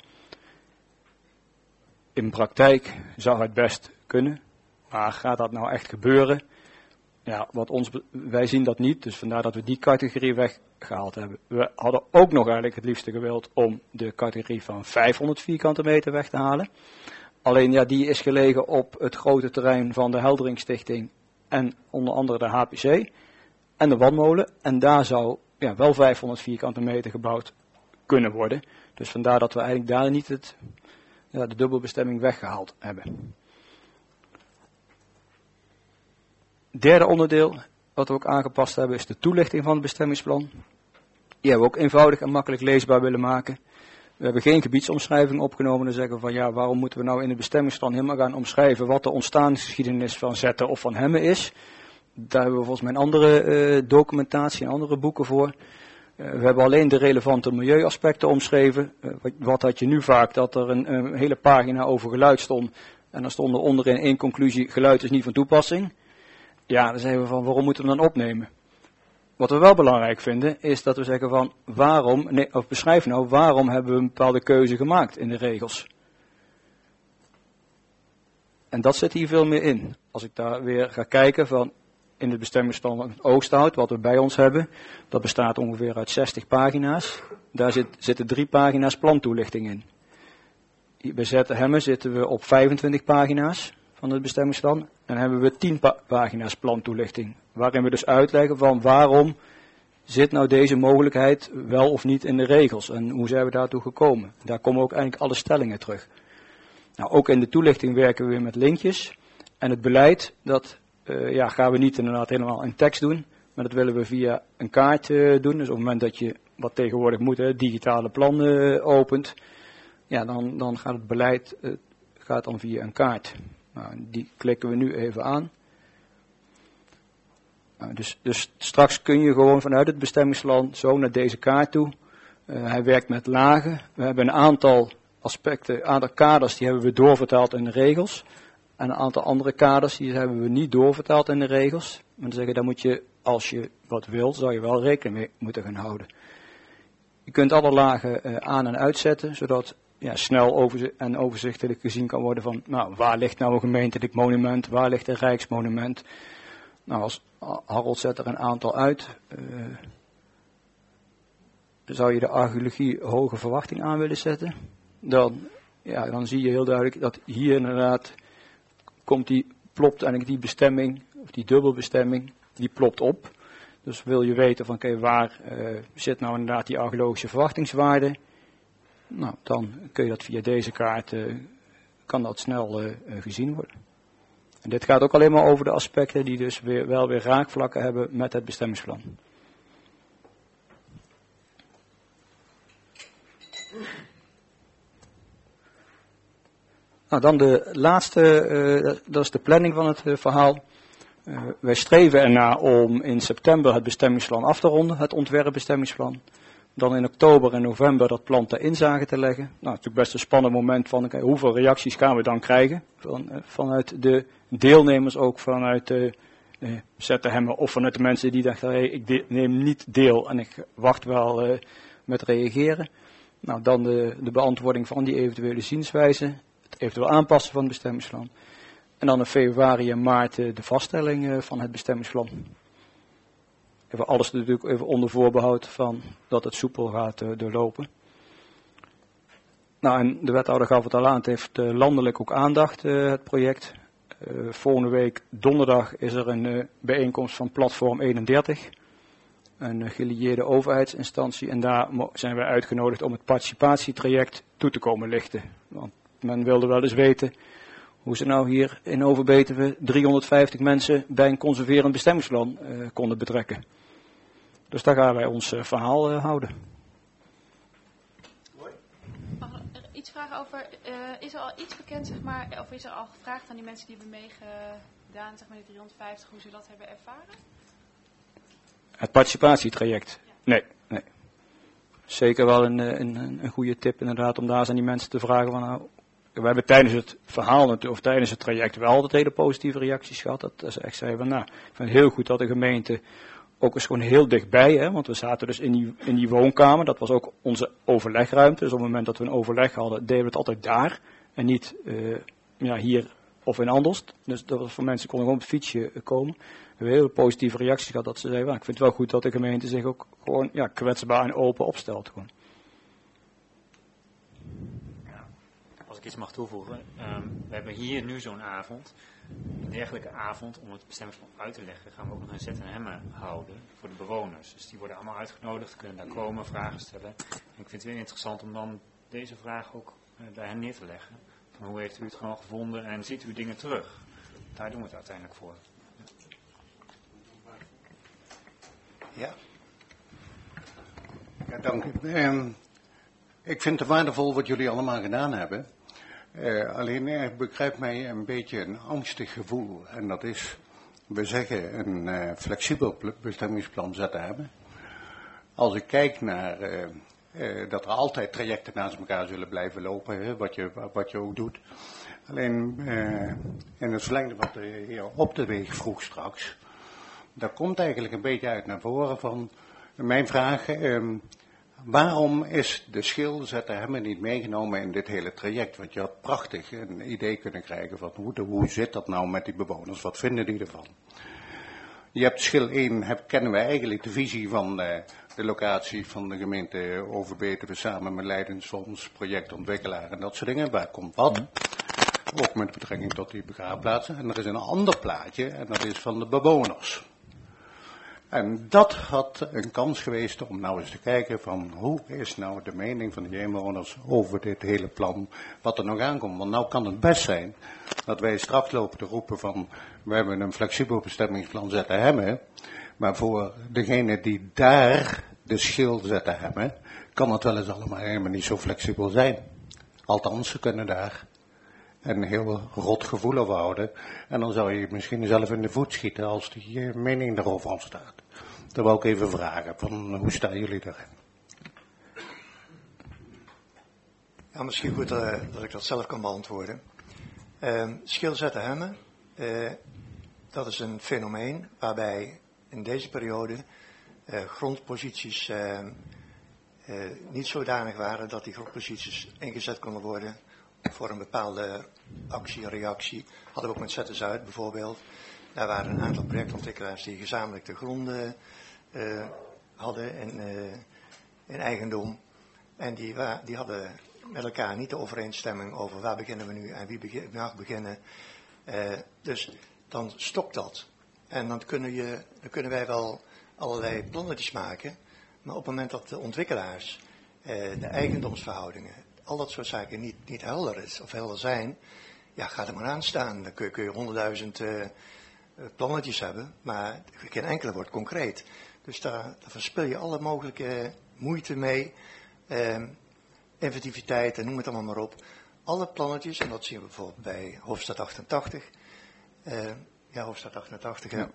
in praktijk zou het best kunnen, maar gaat dat nou echt gebeuren? Ja, wat ons, wij zien dat niet, dus vandaar dat we die categorie weggehaald hebben. We hadden ook nog eigenlijk het liefste gewild om de categorie van vijfhonderd vierkante meter weg te halen. Alleen ja, die is gelegen op het grote terrein van de Helderingsstichting en onder andere de H P C en de Wandmolen. En daar zou ja, wel vijfhonderd vierkante meter gebouwd kunnen worden. Dus vandaar dat we eigenlijk daar niet het, ja, de dubbelbestemming weggehaald hebben. derde onderdeel wat we ook aangepast hebben is de toelichting van het bestemmingsplan. Die hebben we ook eenvoudig en makkelijk leesbaar willen maken. We hebben geen gebiedsomschrijving opgenomen en zeggen van ja, waarom moeten we nou in het bestemmingsplan helemaal gaan omschrijven wat de ontstaansgeschiedenis van Zetten of van Hemmen is. Daar hebben we volgens mij een andere uh, documentatie en andere boeken voor. Uh, we hebben alleen de relevante milieuaspecten omschreven. Uh, wat, wat had je nu vaak, dat er een, een hele pagina over geluid stond. En dan stond er onderin één conclusie, geluid is niet van toepassing. Ja, dan zeggen we van, waarom moeten we dan opnemen? Wat we wel belangrijk vinden, is dat we zeggen van, waarom, nee, of beschrijf nou, waarom hebben we een bepaalde keuze gemaakt in de regels? En dat zit hier veel meer in. Als ik daar weer ga kijken van, in het bestemmingsplan van het oogsthout, wat we bij ons hebben, dat bestaat ongeveer uit zestig pagina's. Daar zit, zitten drie pagina's plantoelichting in. Bij Zetten Hemmen zitten we op vijfentwintig pagina's van het bestemmingsplan. En hebben we tien pa- pagina's plantoelichting. Waarin we dus uitleggen van waarom zit nou deze mogelijkheid wel of niet in de regels. En hoe zijn we daartoe gekomen. Daar komen ook eigenlijk alle stellingen terug. Nou, ook in de toelichting werken we weer met linkjes. En het beleid, dat uh, ja, gaan we niet inderdaad helemaal in tekst doen. Maar dat willen we via een kaart uh, doen. Dus op het moment dat je, wat tegenwoordig moet, hè, digitale plan uh, opent. Ja, dan, dan gaat het beleid uh, gaat dan via een kaart. Nou, die klikken we nu even aan. Nou, dus, dus straks kun je gewoon vanuit het bestemmingsplan zo naar deze kaart toe. Uh, hij werkt met lagen. We hebben een aantal aspecten, een aantal kaders, die hebben we doorvertaald in de regels. En een aantal andere kaders, die hebben we niet doorvertaald in de regels. Maar dan zeggen, daar moet je, als je wat wil, zou je wel rekening mee moeten gaan houden. Je kunt alle lagen uh, aan- en uitzetten, zodat ja, snel overzi- en overzichtelijk gezien kan worden van, nou, waar ligt nou een gemeentelijk monument, waar ligt een rijksmonument. Nou, als Harold zet er een aantal uit, uh, zou je de archeologie hoge verwachting aan willen zetten, dan, ja, dan zie je heel duidelijk dat hier inderdaad komt die, plopt eigenlijk die bestemming, of die dubbelbestemming, die plopt op. Dus wil je weten van, oké, okay, waar uh, zit nou inderdaad die archeologische verwachtingswaarde? Nou, dan kun je dat via deze kaart, uh, kan dat snel uh, uh, gezien worden. En dit gaat ook alleen maar over de aspecten die dus weer, wel weer raakvlakken hebben met het bestemmingsplan. Nou, dan de laatste, uh, dat is de planning van het uh, verhaal. Uh, wij streven ernaar om in september het bestemmingsplan af te ronden, het ontwerpbestemmingsplan. Dan in oktober en november dat plan ter inzage te leggen. Nou, het is natuurlijk best een spannend moment van okay, hoeveel reacties gaan we dan krijgen. Van, uh, vanuit de deelnemers, ook vanuit uh, uh, Zetten Hemmen of vanuit de mensen die dachten, hey, ik de- neem niet deel en ik wacht wel uh, met reageren. Nou, dan de, de beantwoording van die eventuele zienswijze. Het eventueel aanpassen van het bestemmingsplan. En dan in februari en maart uh, de vaststelling uh, van het bestemmingsplan. Even alles natuurlijk even onder voorbehoud van dat het soepel gaat uh, doorlopen. Nou, en de wethouder gaf het al aan, het heeft uh, landelijk ook aandacht, uh, het project. Uh, volgende week donderdag is er een uh, bijeenkomst van Platform eenendertig. Een uh, gelieerde overheidsinstantie. En daar mo- zijn wij uitgenodigd om het participatietraject toe te komen lichten. Want men wilde wel eens weten hoe ze nou hier in Overbetuwe driehonderdvijftig mensen bij een conserverend bestemmingsplan uh, konden betrekken. Dus daar gaan wij ons uh, verhaal uh, houden. Mag ik er iets vragen over, uh, is er al iets bekend, zeg maar, of is er al gevraagd aan die mensen die hebben meegedaan, zeg maar die driehonderdvijftig, hoe ze dat hebben ervaren? Het participatietraject? Ja. Nee, nee. Zeker wel een, een, een goede tip inderdaad om daar eens aan die mensen te vragen van nou, we hebben tijdens het verhaal, of tijdens het traject wel altijd hele positieve reacties gehad. Dat ze echt zeiden van nou, ik vind het heel goed dat de gemeente ook eens gewoon heel dichtbij, hè, want we zaten dus in die, in die woonkamer, dat was ook onze overlegruimte. Dus op het moment dat we een overleg hadden, deden we het altijd daar en niet uh, ja, hier of in Andelst. Dus dat was voor mensen konden gewoon op het fietsje komen. We hebben hele positieve reacties gehad dat ze zeiden, nou, ik vind het wel goed dat de gemeente zich ook gewoon ja, kwetsbaar en open opstelt. Gewoon. Als ik iets mag toevoegen, um, we hebben hier nu zo'n avond, een dergelijke avond om het bestemmingsplan uit te leggen, gaan we ook nog een Zetten Hemmen houden voor de bewoners. Dus die worden allemaal uitgenodigd, kunnen daar komen, vragen stellen. En ik vind het weer interessant om dan deze vraag ook uh, bij hen neer te leggen. Van hoe heeft u het gewoon gevonden en ziet u dingen terug? Daar doen we het uiteindelijk voor. Ja. Ja, dank u. Eh, ik vind het waardevol wat jullie allemaal gedaan hebben. Uh, alleen er begrijpt mij een beetje een angstig gevoel. En dat is, we zeggen een uh, flexibel bestemmingsplan zetten hebben. Als ik kijk naar uh, uh, dat er altijd trajecten naast elkaar zullen blijven lopen, hè, wat, je, wat je ook doet. Alleen uh, in het verlengde wat de heer Op de Weeg vroeg straks, daar komt eigenlijk een beetje uit naar voren van mijn vraag. Uh, Waarom is de schil zetten hem niet meegenomen in dit hele traject? Want je had prachtig een idee kunnen krijgen van hoe, de, hoe zit dat nou met die bewoners? Wat vinden die ervan? Je hebt schil één, heb, kennen we eigenlijk de visie van uh, de locatie van de gemeente Overbetuwe samen met Leidensfonds, projectontwikkelaar en dat soort dingen. Waar komt wat? Ook met betrekking tot die begraafplaatsen. En er is een ander plaatje en dat is van de bewoners. En dat had een kans geweest om nou eens te kijken van hoe is nou de mening van de inwoners over dit hele plan, wat er nog aankomt. Want nou kan het best zijn dat wij straks lopen te roepen van we hebben een flexibel bestemmingsplan zetten hebben, maar voor degene die daar de schil zetten hebben, kan het wel eens allemaal helemaal niet zo flexibel zijn. Althans, ze kunnen daar een heel rot gevoel over houden. En dan zou je misschien zelf in de voet schieten als die mening erover ontstaat. Dat wil ik even vragen, van hoe staan jullie daarin? Ja, misschien goed uh, dat ik dat zelf kan beantwoorden. Uh, schil zetten hemmen, uh, dat is een fenomeen waarbij in deze periode uh, grondposities uh, uh, niet zodanig waren dat die grondposities ingezet konden worden voor een bepaalde actie, reactie. Hadden we ook met Zetten Zuid bijvoorbeeld. Daar waren een aantal projectontwikkelaars die gezamenlijk de gronden uh, hadden in, uh, in eigendom. En die, wa- die hadden met elkaar niet de overeenstemming over waar beginnen we nu en wie begin- mag beginnen. Uh, dus dan stokt dat. En dan kunnen, je, dan kunnen wij wel allerlei plannetjes maken. Maar op het moment dat de ontwikkelaars uh, de eigendomsverhoudingen, al dat soort zaken niet, niet helder is of helder zijn, ja, ga er maar aan staan. Dan kun je, kun je honderdduizend uh, plannetjes hebben, maar geen enkele wordt concreet. Dus daar, daar verspil je alle mogelijke moeite mee, uh, inventiviteit en noem het allemaal maar op. Alle plannetjes, en dat zien we bijvoorbeeld bij Hoofdstad achtentachtig. Uh, ja, Hoofdstad achtentachtig, ja.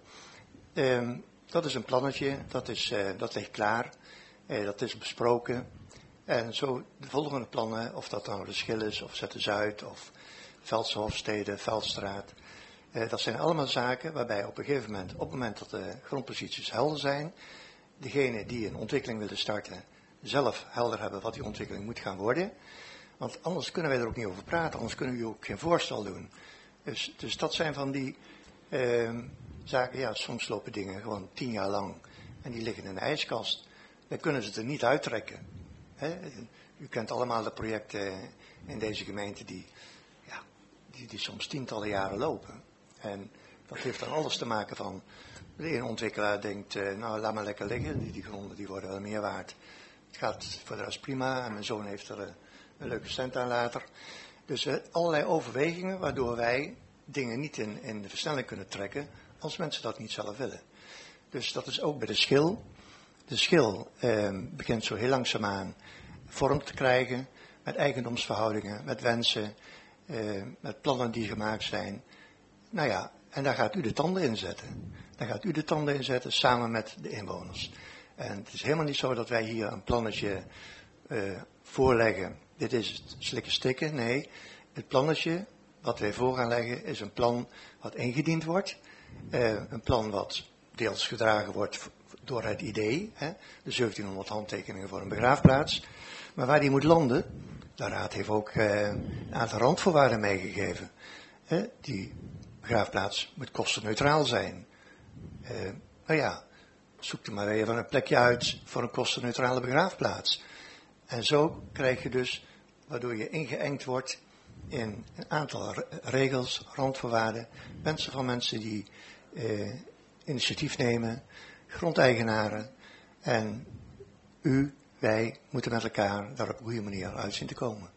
Uh, dat is een plannetje, dat, is, uh, dat ligt klaar, uh, dat is besproken. En zo de volgende plannen, of dat nou de Schil is, of Zetten Zuid, of Veldse Hofstede, Veldstraat. Uh, dat zijn allemaal zaken waarbij op een gegeven moment, op het moment dat de grondposities helder zijn, degene die een ontwikkeling willen starten, zelf helder hebben wat die ontwikkeling moet gaan worden. Want anders kunnen wij er ook niet over praten, anders kunnen we ook geen voorstel doen. Dus, dus dat zijn van die uh, zaken, ja, soms lopen dingen gewoon tien jaar lang en die liggen in de ijskast. Dan kunnen ze het er niet uittrekken. He, u kent allemaal de projecten in deze gemeente die, ja, die, die soms tientallen jaren lopen. En dat heeft dan alles te maken van, de ene ontwikkelaar denkt, uh, nou laat maar lekker liggen, die, die gronden die worden wel meer waard. Het gaat voor de rest prima en mijn zoon heeft er uh, een leuke cent aan later. Dus uh, allerlei overwegingen waardoor wij dingen niet in, in de versnelling kunnen trekken als mensen dat niet zelf willen. Dus dat is ook bij de Schil. De Schil uh, begint zo heel langzaamaan vorm te krijgen met eigendomsverhoudingen, met wensen, uh, met plannen die gemaakt zijn. Nou ja, en daar gaat u de tanden in zetten. Daar gaat u de tanden in zetten samen met de inwoners. En het is helemaal niet zo dat wij hier een plannetje uh, voorleggen. Dit is het slikken stikken. Nee, het plannetje wat wij voor gaan leggen is een plan wat ingediend wordt. Uh, een plan wat deels gedragen wordt door het idee. Hè, de zeventienhonderd handtekeningen voor een begraafplaats. Maar waar die moet landen, de Raad heeft ook uh, een aantal randvoorwaarden meegegeven. Hè, die begraafplaats moet kostenneutraal zijn. Uh, nou ja, zoek er maar even een plekje uit voor een kostenneutrale begraafplaats. En zo krijg je dus, waardoor je ingeëngd wordt in een aantal regels, randvoorwaarden, wensen van mensen die uh, initiatief nemen, grondeigenaren. En u, wij, moeten met elkaar daar op een goede manier uit zien te komen.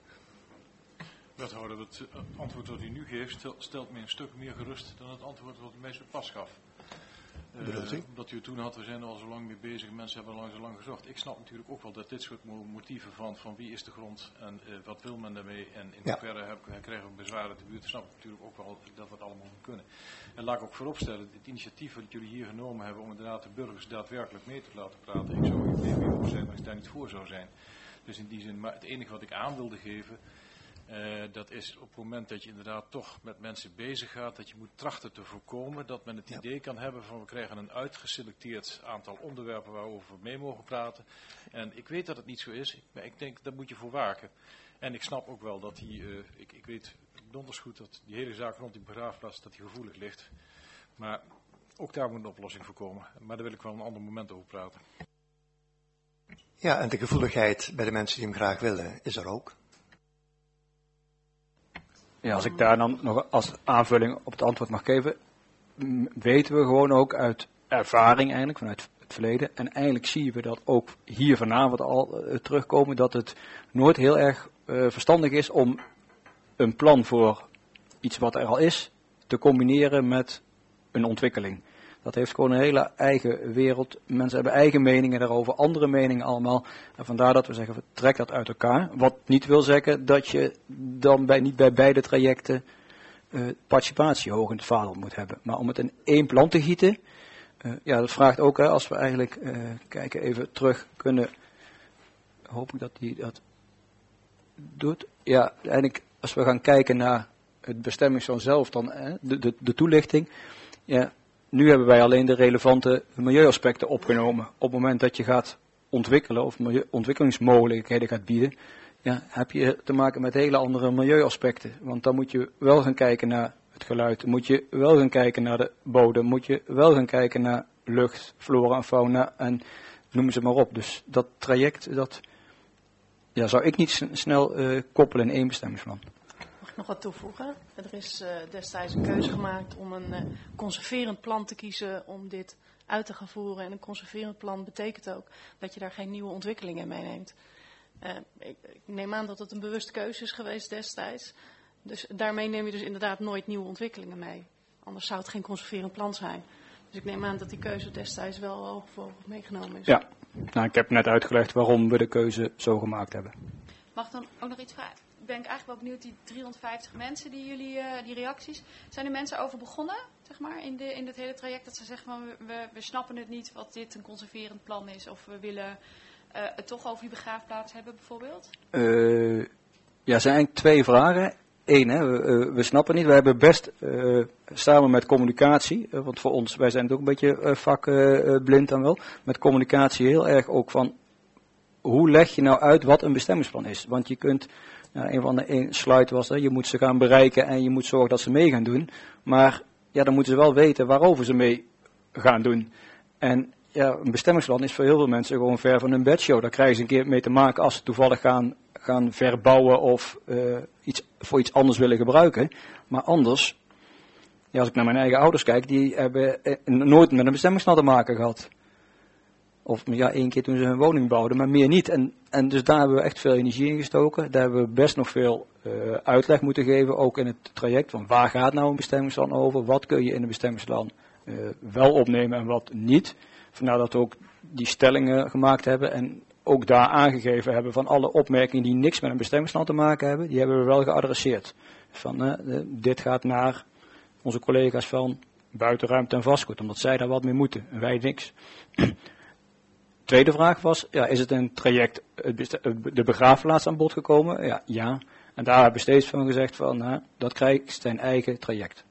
Wethouder, het antwoord dat u nu geeft stelt me een stuk meer gerust dan het antwoord wat u mij zo pas gaf. Hoe bedoelt u? Uh, omdat u het toen had, we zijn er al zo lang mee bezig, mensen hebben al lang zo lang gezocht. Ik snap natuurlijk ook wel dat dit soort mo- motieven van, van wie is de grond en uh, wat wil men daarmee en in Ja. hoeverre heb, krijgen we bezwaar uit de buurt, snap ik natuurlijk ook wel dat we het allemaal moeten kunnen. En laat ik ook vooropstellen, het initiatief wat jullie hier genomen hebben om inderdaad de burgers daadwerkelijk mee te laten praten, ik zou hier niet voor zijn, maar ik daar niet voor zou zijn. Dus in die zin, maar het enige wat ik aan wilde geven, Uh, dat is op het moment dat je inderdaad toch met mensen bezig gaat, dat je moet trachten te voorkomen dat men het Ja. idee kan hebben van we krijgen een uitgeselecteerd aantal onderwerpen waarover we mee mogen praten. En ik weet dat het niet zo is, ik, maar ik denk daar moet je voor waken. En ik snap ook wel dat die, uh, ik, ik weet donders goed dat die hele zaak rond die begraafplaats, dat die gevoelig ligt. Maar ook daar moet een oplossing voor komen. Maar daar wil ik wel een ander moment over praten. Ja, en de gevoeligheid bij de mensen die hem graag willen, is er ook. Ja, als ik daar dan nog als aanvulling op het antwoord mag geven, m- weten we gewoon ook uit ervaring eigenlijk, vanuit het verleden, en eigenlijk zien we dat ook hier vanavond al uh, terugkomen, dat het nooit heel erg uh, verstandig is om een plan voor iets wat er al is, te combineren met een ontwikkeling. Dat heeft gewoon een hele eigen wereld. Mensen hebben eigen meningen daarover, andere meningen allemaal. En vandaar dat we zeggen, we trek dat uit elkaar. Wat niet wil zeggen dat je dan bij, niet bij beide trajecten uh, participatie hoog in het vaandel moet hebben. Maar om het in één plan te gieten, uh, ja, dat vraagt ook, hè, als we eigenlijk uh, kijken even terug kunnen, hoop ik dat die dat doet. Ja, eigenlijk als we gaan kijken naar het bestemmingsplan zelf, dan hè, de, de, de toelichting, ja. Nu hebben wij alleen de relevante milieuaspecten opgenomen. Op het moment dat je gaat ontwikkelen of milieu, ontwikkelingsmogelijkheden gaat bieden, ja, heb je te maken met hele andere milieuaspecten. Want dan moet je wel gaan kijken naar het geluid, moet je wel gaan kijken naar de bodem, moet je wel gaan kijken naar lucht, flora en fauna en noem ze maar op. Dus dat traject, dat ja, zou ik niet s- snel uh, koppelen in één bestemmingsplan. Mag ik nog wat toevoegen? Er is uh, destijds een keuze gemaakt om een uh, conserverend plan te kiezen om dit uit te gaan voeren. En een conserverend plan betekent ook dat je daar geen nieuwe ontwikkelingen meeneemt. Uh, ik, ik neem aan dat het een bewuste keuze is geweest destijds. Dus daarmee neem je dus inderdaad nooit nieuwe ontwikkelingen mee. Anders zou het geen conserverend plan zijn. Dus ik neem aan dat die keuze destijds wel overwogen meegenomen is. Ja, nou, ik heb net uitgelegd waarom we de keuze zo gemaakt hebben. Mag ik dan ook nog iets vragen? Ben ik eigenlijk wel benieuwd, die driehonderdvijftig mensen, die jullie, uh, die reacties, zijn er mensen over begonnen, zeg maar, in, de, in dit hele traject, dat ze zeggen van, we, we, we snappen het niet wat dit een conserverend plan is, of we willen uh, het toch over die begraafplaats hebben, bijvoorbeeld? Uh, ja, er zijn eigenlijk twee vragen. Eén, hè, we, uh, we snappen niet, we hebben best uh, samen met communicatie, uh, want voor ons, wij zijn ook een beetje uh, vakblind uh, dan wel, met communicatie heel erg ook van, hoe leg je nou uit wat een bestemmingsplan is? Want je kunt, ja, een van de een slide was, hè, je moet ze gaan bereiken en je moet zorgen dat ze mee gaan doen. Maar ja, dan moeten ze wel weten waarover ze mee gaan doen. En ja, een bestemmingsplan is voor heel veel mensen gewoon ver van hun bedshow. Daar krijgen ze een keer mee te maken als ze toevallig gaan, gaan verbouwen of uh, iets, voor iets anders willen gebruiken. Maar anders, ja, als ik naar mijn eigen ouders kijk, die hebben eh, nooit met een bestemmingsplan te maken gehad. Of ja, één keer toen ze hun woning bouwden, maar meer niet. En, en dus daar hebben we echt veel energie in gestoken. Daar hebben we best nog veel uh, uitleg moeten geven, ook in het traject. Van waar gaat nou een bestemmingsplan over? Wat kun je in een bestemmingsplan uh, wel opnemen en wat niet? Vandaar dat we ook die stellingen gemaakt hebben en ook daar aangegeven hebben van alle opmerkingen die niks met een bestemmingsplan te maken hebben, die hebben we wel geadresseerd. Van uh, dit gaat naar onze collega's van buitenruimte en vastgoed, omdat zij daar wat mee moeten en wij niks. Tweede vraag was, ja, is het een traject, de begraafplaats aan bod gekomen? Ja, ja. En daar hebben we steeds van gezegd van, nou, dat krijgt zijn eigen traject.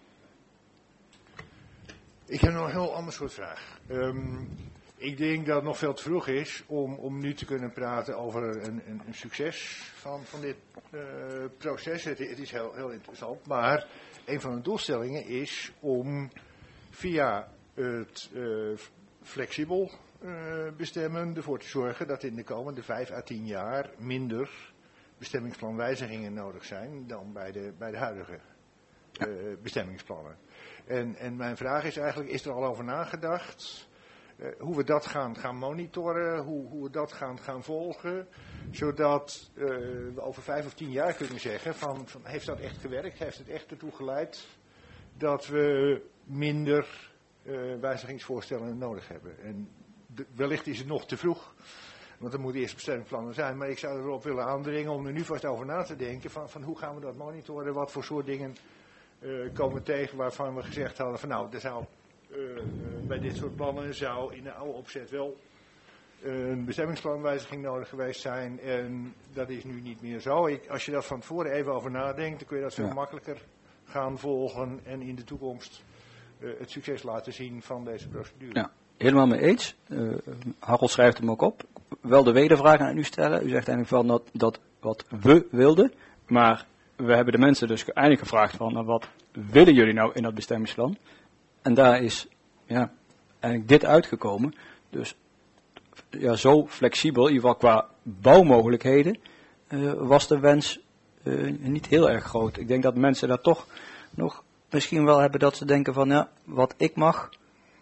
Ik heb nog een heel ander soort vraag. Um, ik denk dat het nog veel te vroeg is om, om nu te kunnen praten over een, een, een succes van, van dit uh, proces. Het, het is heel, heel interessant, maar een van de doelstellingen is om via het uh, flexibel uh, bestemmen ervoor te zorgen dat in de komende vijf à tien jaar minder bestemmingsplanwijzigingen nodig zijn dan bij de, bij de huidige uh, bestemmingsplannen. En, en mijn vraag is eigenlijk, is er al over nagedacht uh, hoe we dat gaan, gaan monitoren, hoe, hoe we dat gaan, gaan volgen, zodat uh, we over vijf of tien jaar kunnen zeggen van, van heeft dat echt gewerkt, heeft het echt ertoe geleid dat we minder uh, wijzigingsvoorstellen nodig hebben. En de, wellicht is het nog te vroeg, want er moeten eerst bestemmingsplannen zijn. Maar ik zou erop willen aandringen om er nu vast over na te denken van, van hoe gaan we dat monitoren, wat voor soort dingen uh, komen tegen waarvan we gezegd hadden van nou, er zou uh, uh, bij dit soort plannen zou in de oude opzet wel een bestemmingsplanwijziging nodig geweest zijn en dat is nu niet meer zo. Ik, als je daar van tevoren even over nadenkt, dan kun je dat veel ja. makkelijker gaan volgen en in de toekomst uh, het succes laten zien van deze procedure. Ja, helemaal mee eens. Uh, Harold schrijft hem ook op. Wel de wedervraag aan u stellen. U zegt eigenlijk van dat, dat wat we wilden, maar we hebben de mensen dus eindelijk gevraagd van nou, wat willen jullie nou in dat bestemmingsplan? En daar is ja, eigenlijk dit uitgekomen. Dus ja, zo flexibel, in ieder geval qua bouwmogelijkheden, uh, was de wens uh, niet heel erg groot. Ik denk dat mensen daar toch nog misschien wel hebben dat ze denken van, ja, wat ik mag,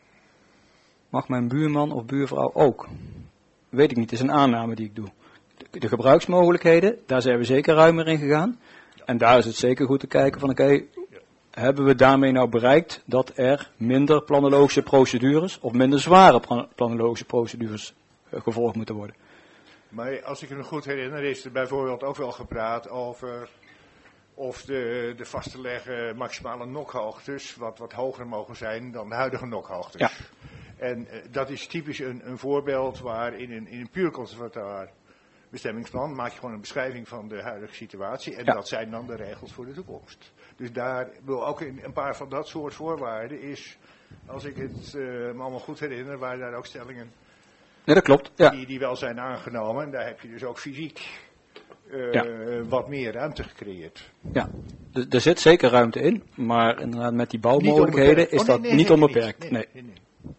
mag mijn buurman of buurvrouw ook. Weet ik niet, het is een aanname die ik doe. De, de gebruiksmogelijkheden, daar zijn we zeker ruimer in gegaan. En daar is het zeker goed te kijken van, oké, okay, hebben we daarmee nou bereikt dat er minder planologische procedures of minder zware planologische procedures gevolgd moeten worden. Maar als ik me goed herinner is er bijvoorbeeld ook wel gepraat over of de, de vast te leggen maximale nokhoogtes wat, wat hoger mogen zijn dan de huidige nokhoogtes. Ja. En uh, dat is typisch een, een voorbeeld waar in een, in een puur conservatair bestemmingsplan maak je gewoon een beschrijving van de huidige situatie en ja. dat zijn dan de regels voor de toekomst. Dus daar wil ook in een paar van dat soort voorwaarden is, als ik het uh, me allemaal goed herinner, waren daar ook stellingen. Ja, dat klopt. Ja. Die, die wel zijn aangenomen. En daar heb je dus ook fysiek uh, ja. wat meer ruimte gecreëerd. Ja, er, er zit zeker ruimte in. Maar inderdaad met die bouwmogelijkheden is oh, nee, dat nee, niet nee, onbeperkt. Nee, nee. Nee. Nee, nee.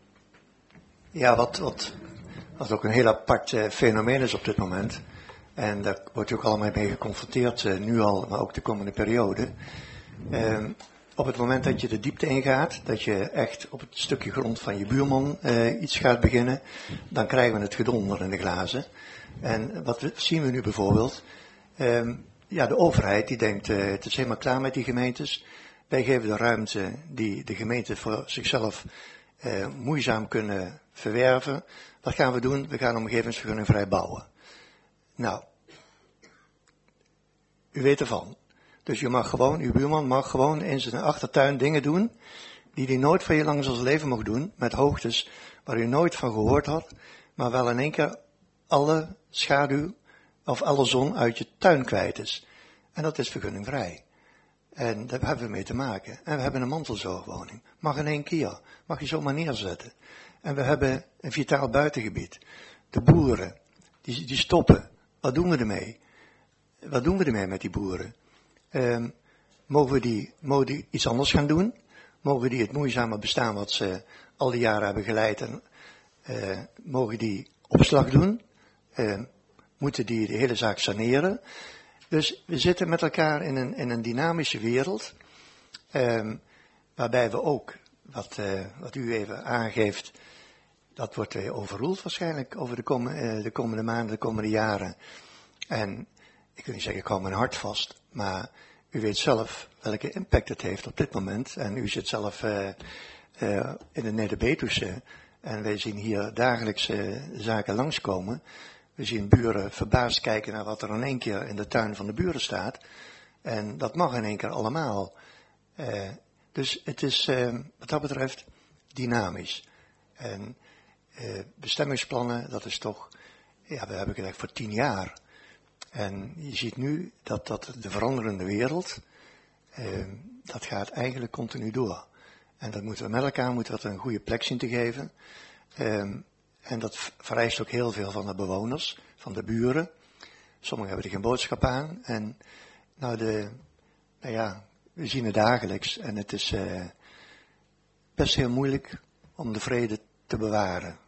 Ja, wat, wat, wat ook een heel apart uh, fenomeen is op dit moment. En daar wordt u ook allemaal mee geconfronteerd. Uh, nu al, maar ook de komende periode. Uh, Op het moment dat je de diepte ingaat, dat je echt op het stukje grond van je buurman uh, iets gaat beginnen, dan krijgen we het gedonder in de glazen. En wat we, zien we nu bijvoorbeeld? Um, ja, de overheid die denkt, uh, het is helemaal klaar met die gemeentes. Wij geven de ruimte die de gemeenten voor zichzelf uh, moeizaam kunnen verwerven. Wat gaan we doen? We gaan omgevingsvergunning vrij bouwen. Nou, u weet ervan. Dus je mag gewoon, uw buurman mag gewoon in zijn achtertuin dingen doen die hij nooit van je lang zijn leven mag doen, met hoogtes waar u nooit van gehoord had, maar wel in één keer alle schaduw of alle zon uit je tuin kwijt is. En dat is vergunningvrij. En daar hebben we mee te maken. En we hebben een mantelzorgwoning. Mag in één keer. Mag je zomaar neerzetten. En we hebben een vitaal buitengebied. De boeren, die, die stoppen. Wat doen we ermee? Wat doen we ermee met die boeren? Um, mogen we die, mogen die iets anders gaan doen? Mogen we die het moeizame bestaan wat ze al die jaren hebben geleid en uh, mogen die opslag doen? Uh, moeten die de hele zaak saneren? Dus we zitten met elkaar in een, in een dynamische wereld, um, waarbij we ook, wat, uh, wat u even aangeeft, dat wordt weer overroeld waarschijnlijk over de, kom, uh, de komende maanden, de komende jaren. En ik wil niet zeggen, ik hou mijn hart vast, maar u weet zelf welke impact het heeft op dit moment. En u zit zelf uh, uh, in de Neder-Betuwse en wij zien hier dagelijks uh, zaken langskomen. We zien buren verbaasd kijken naar wat er in één keer in de tuin van de buren staat. En dat mag in één keer allemaal. Uh, dus het is uh, wat dat betreft dynamisch. En uh, bestemmingsplannen, dat is toch, ja, we hebben gezegd voor tien jaar. En je ziet nu dat, dat de veranderende wereld, uh, dat gaat eigenlijk continu door. En dat moeten we met elkaar, moeten we dat een goede plek zien te geven. Uh, en dat vereist ook heel veel van de bewoners, van de buren. Sommigen hebben er geen boodschap aan. En nou, de, nou ja, we zien het dagelijks. En het is uh, best heel moeilijk om de vrede te bewaren.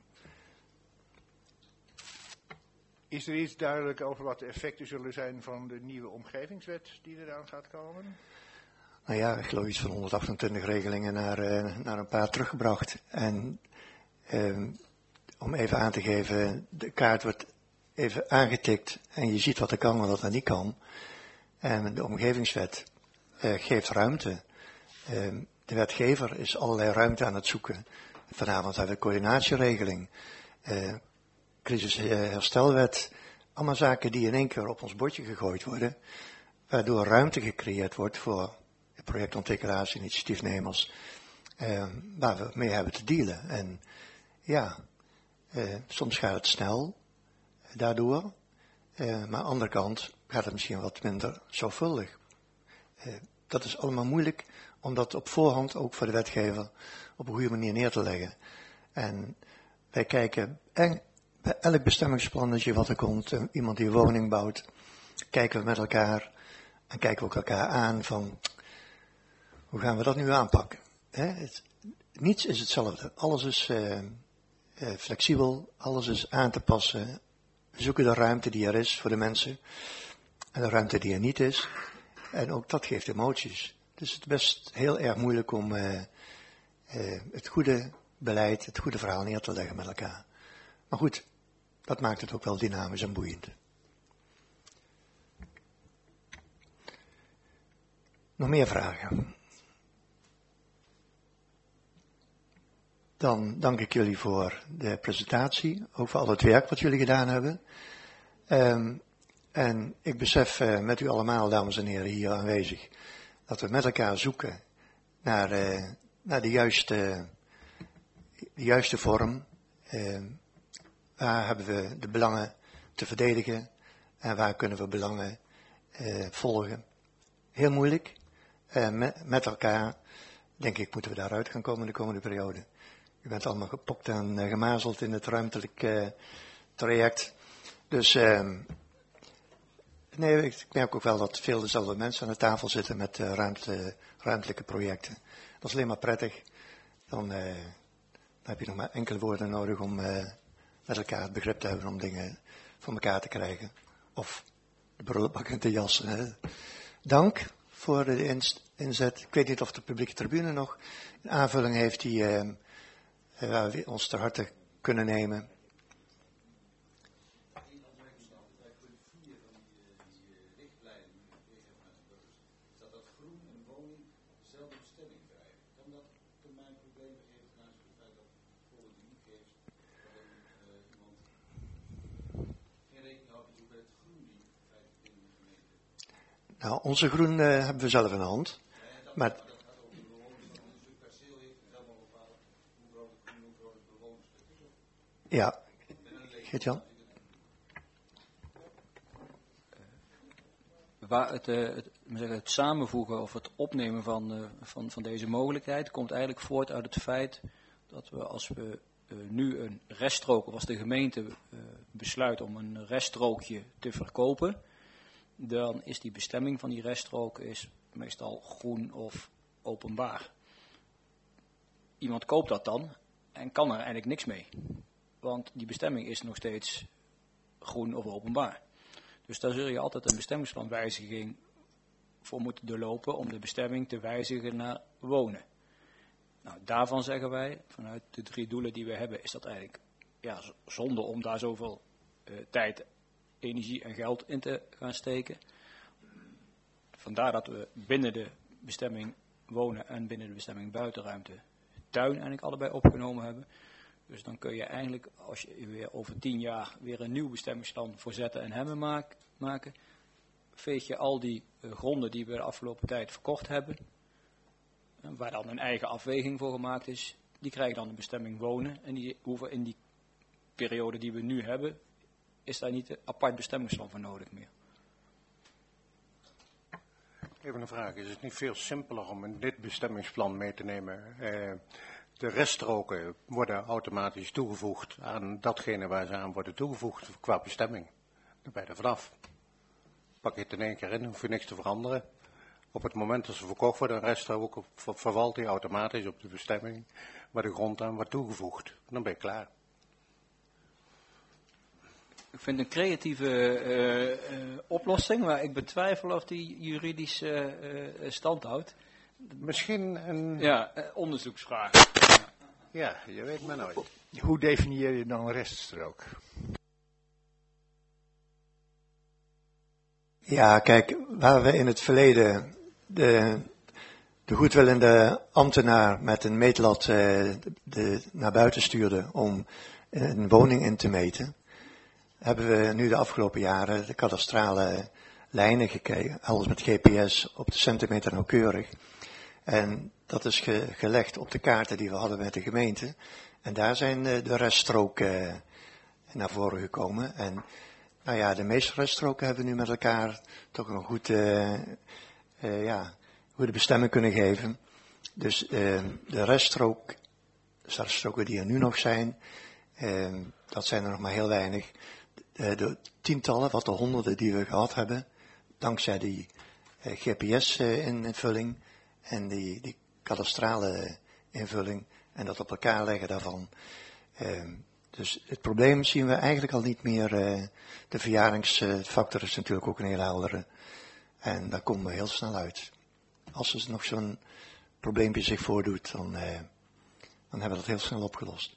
Is er iets duidelijk over wat de effecten zullen zijn van de nieuwe omgevingswet die eraan gaat komen? Nou ja, ik geloof iets van honderdachtentwintig regelingen naar, uh, naar een paar teruggebracht. En uh, om even aan te geven, de kaart wordt even aangetikt en je ziet wat er kan en wat er niet kan. En de omgevingswet uh, geeft ruimte. Uh, de wetgever is allerlei ruimte aan het zoeken. Vanavond hebben we coördinatieregeling, uh, crisisherstelwet, allemaal zaken die in één keer op ons bordje gegooid worden, waardoor ruimte gecreëerd wordt voor projectontwikkelaars, initiatiefnemers, uh, waar we mee hebben te dealen. En ja, uh, soms gaat het snel, uh, daardoor, uh, maar aan de andere kant gaat het misschien wat minder zorgvuldig. Uh, dat is allemaal moeilijk om dat op voorhand ook voor de wetgever op een goede manier neer te leggen. En wij kijken en bij elk bestemmingsplannetje wat er komt, uh, iemand die een woning bouwt, kijken we met elkaar en kijken we ook elkaar aan van hoe gaan we dat nu aanpakken. He, het, niets is hetzelfde. Alles is uh, uh, flexibel, alles is aan te passen. We zoeken de ruimte die er is voor de mensen en de ruimte die er niet is. En ook dat geeft emoties. Dus het is best heel erg moeilijk om uh, uh, het goede beleid, het goede verhaal neer te leggen met elkaar. Maar goed, dat maakt het ook wel dynamisch en boeiend. Nog meer vragen? Dan dank ik jullie voor de presentatie, ook voor al het werk wat jullie gedaan hebben. Um, en ik besef uh, met u allemaal, dames en heren, hier aanwezig, dat we met elkaar zoeken naar, uh, naar de, juiste, de juiste vorm. Uh, waar hebben we de belangen te verdedigen en waar kunnen we belangen uh, volgen. Heel moeilijk. Uh, met, met elkaar, denk ik, moeten we daaruit gaan komen de komende periode. U bent allemaal gepokt en uh, gemazeld in het ruimtelijk uh, traject. Dus uh, nee, ik merk ook wel dat veel dezelfde mensen aan de tafel zitten met uh, ruimte, ruimtelijke projecten. Dat is alleen maar prettig. Dan, uh, dan heb je nog maar enkele woorden nodig om uh, met elkaar het begrip te hebben om dingen voor elkaar te krijgen. Of de brullenbak in te jassen. Hè. Dank voor de inzet. Ik weet niet of de publieke tribune nog een aanvulling heeft die uh, waar we ons ter harte kunnen nemen. Nou, onze groen uh, hebben we zelf in de hand. Maar ja, Geert-Jan? Waar het, uh, het, het samenvoegen of het opnemen van, uh, van, van deze mogelijkheid komt eigenlijk voort uit het feit dat we als we uh, nu een reststrook, of als de gemeente uh, besluit om een reststrookje te verkopen, dan is die bestemming van die reststrook is meestal groen of openbaar. Iemand koopt dat dan en kan er eigenlijk niks mee. Want die bestemming is nog steeds groen of openbaar. Dus daar zul je altijd een bestemmingsplanwijziging voor moeten doorlopen om de bestemming te wijzigen naar wonen. Nou, daarvan zeggen wij, vanuit de drie doelen die we hebben, is dat eigenlijk ja, zonde om daar zoveel uh, tijd, energie en geld in te gaan steken. Vandaar dat we binnen de bestemming wonen en binnen de bestemming buitenruimte tuin eigenlijk allebei opgenomen hebben. Dus dan kun je eigenlijk, als je weer over tien jaar weer een nieuw bestemmingsplan voor zetten en hemmen maak, maken, veeg je al die uh, gronden die we de afgelopen tijd verkocht hebben, uh, waar dan een eigen afweging voor gemaakt is, die krijgen dan de bestemming wonen en die hoeven in die periode die we nu hebben, is daar niet een apart bestemmingsplan voor nodig meer. Even een vraag, is het niet veel simpeler om in dit bestemmingsplan mee te nemen? Uh, de reststroken worden automatisch toegevoegd aan datgene waar ze aan worden toegevoegd qua bestemming. Dan ben je er vanaf. Pak je het in één keer in, hoef je niks te veranderen. Op het moment dat ze verkocht worden, een reststrook, vervalt die automatisch op de bestemming waar de grond aan wordt toegevoegd. Dan ben je klaar. Ik vind een creatieve uh, uh, oplossing, maar ik betwijfel of die juridisch uh, uh, stand houdt. Misschien een... Ja, uh, onderzoeksvraag. Ja, je weet maar nooit. Hoe definieer je dan een reststrook? Ja, kijk, waar we in het verleden de, de goedwillende ambtenaar met een meetlat uh, de, de, naar buiten stuurde om een woning in te meten, hebben we nu de afgelopen jaren de kadastrale lijnen gekeken, alles met G P S op de centimeter nauwkeurig. En dat is ge, gelegd op de kaarten die we hadden met de gemeente. En daar zijn uh, de reststroken uh, naar voren gekomen. En nou ja, de meeste reststroken hebben we nu met elkaar toch een goed, uh, uh, ja, goede bestemming kunnen geven. Dus uh, de reststrook, de reststroken die er nu nog zijn, uh, dat zijn er nog maar heel weinig. Uh, de tientallen, wat de honderden die we gehad hebben, dankzij die uh, G P S-invulling uh, en die, die kadastrale invulling en dat op elkaar leggen daarvan. Uh, dus het probleem zien we eigenlijk al niet meer. Uh, de verjaringsfactor is natuurlijk ook een heel heldere. En daar komen we heel snel uit. Als er nog zo'n probleempje zich voordoet, dan, uh, dan hebben we dat heel snel opgelost.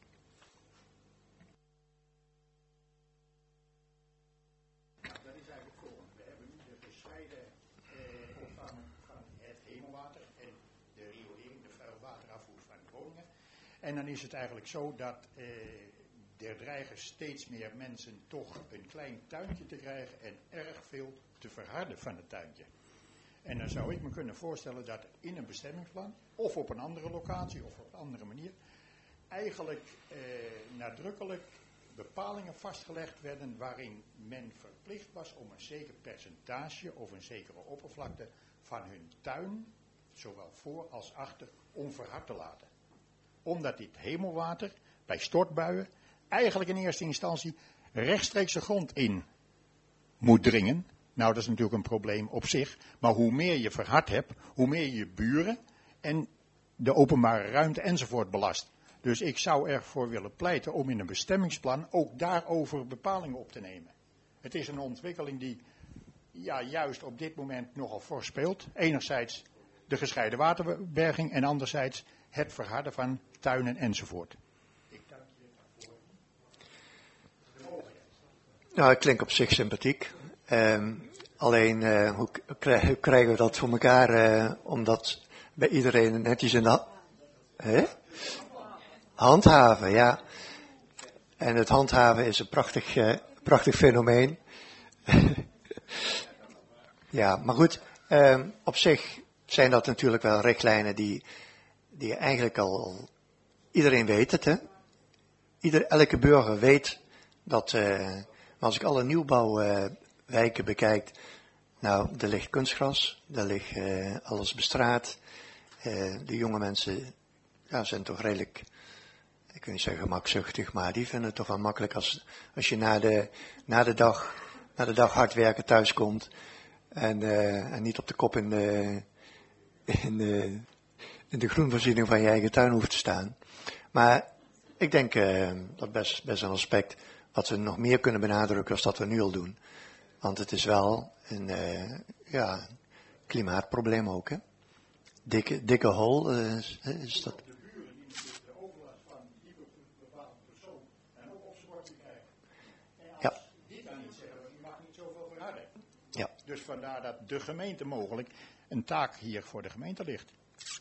Dat is eigenlijk volgend. We hebben nu de gescheiden uh, opvang van het hemelwater en de riolering, de vuilwaterafvoer van de woningen. En dan is het eigenlijk zo dat uh, er dreigen steeds meer mensen toch een klein tuintje te krijgen en erg veel te verharden van het tuintje. En dan zou ik me kunnen voorstellen dat in een bestemmingsplan, of op een andere locatie, of op een andere manier, eigenlijk eh, nadrukkelijk bepalingen vastgelegd werden waarin men verplicht was om een zeker percentage of een zekere oppervlakte van hun tuin, zowel voor als achter, onverhard te laten. Omdat dit hemelwater bij stortbuien eigenlijk in eerste instantie rechtstreeks de grond in moet dringen. Nou, dat is natuurlijk een probleem op zich. Maar hoe meer je verhard hebt, hoe meer je buren en de openbare ruimte enzovoort belast. Dus ik zou ervoor willen pleiten om in een bestemmingsplan ook daarover bepalingen op te nemen. Het is een ontwikkeling die ja, juist op dit moment nogal fors speelt. Enerzijds de gescheiden waterberging en anderzijds het verharden van tuinen enzovoort. Ik dank je daarvoor. Nou, het klinkt op zich sympathiek. Um, alleen, uh, hoe, krijgen, hoe krijgen we dat voor elkaar, uh, om dat bij iedereen netjes in de ha- He? handhaven, ja. En het handhaven is een prachtig, uh, prachtig fenomeen. Ja, maar goed, um, op zich zijn dat natuurlijk wel richtlijnen die, die eigenlijk al, iedereen weet het, hè. Ieder, elke burger weet dat, uh, als ik alle nieuwbouw uh, wijken bekijkt, nou, er ligt kunstgras, er ligt uh, alles bestraat. Uh, de jonge mensen ja, zijn toch redelijk, ik wil niet zeggen gemakzuchtig, maar die vinden het toch wel makkelijk als, als je na de, na de dag, na de dag hard werken thuis komt en, uh, en niet op de kop in de, in de, in de groenvoorziening van je eigen tuin hoeft te staan. Maar ik denk uh, dat best, best een aspect wat we nog meer kunnen benadrukken als dat we nu al doen. Want het is wel een uh, ja, klimaatprobleem ook, hè. Dikke, dikke hol uh, is, is dat. De buren die de overlast van die bepaalde persoon en ook opsporting krijgen. En als ja. die dan niet zeggen, je mag niet zoveel verharden. Ja. Dus vandaar dat de gemeente mogelijk een taak hier voor de gemeente ligt.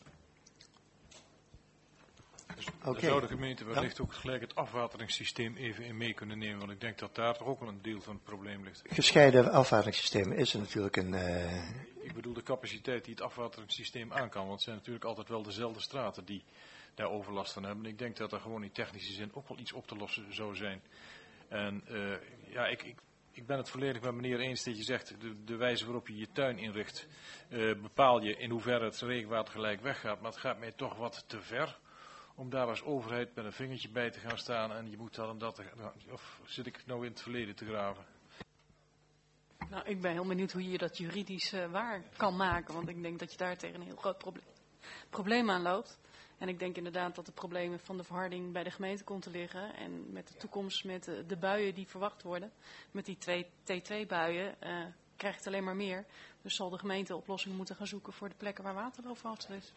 Dus Okay. zou de gemeente wellicht ja. ook gelijk het afwateringssysteem even in mee kunnen nemen, want ik denk dat daar toch ook wel een deel van het probleem ligt. Gescheiden afwateringssysteem is er natuurlijk een... Uh... Ik bedoel de capaciteit die het afwateringssysteem aan kan, want het zijn natuurlijk altijd wel dezelfde straten die daar overlast van hebben. Ik denk dat er gewoon in technische zin ook wel iets op te lossen zou zijn. En uh, ja, ik, ik, ik ben het volledig met meneer eens dat je zegt, de, de wijze waarop je je tuin inricht, uh, bepaal je in hoeverre het regenwater gelijk weggaat, maar het gaat mij toch wat te ver om daar als overheid met een vingertje bij te gaan staan en je moet dan dat, of zit ik nou in het verleden te graven? Nou, ik ben heel benieuwd hoe je dat juridisch uh, waar kan maken, want ik denk dat je daar tegen een heel groot proble- probleem aan loopt. En ik denk inderdaad dat de problemen van de verharding bij de gemeente komt te liggen. En met de toekomst, met de, de buien die verwacht worden, met die twee T twee buien, uh, krijgt het alleen maar meer. Dus zal de gemeente oplossingen moeten gaan zoeken voor de plekken waar water overvast is.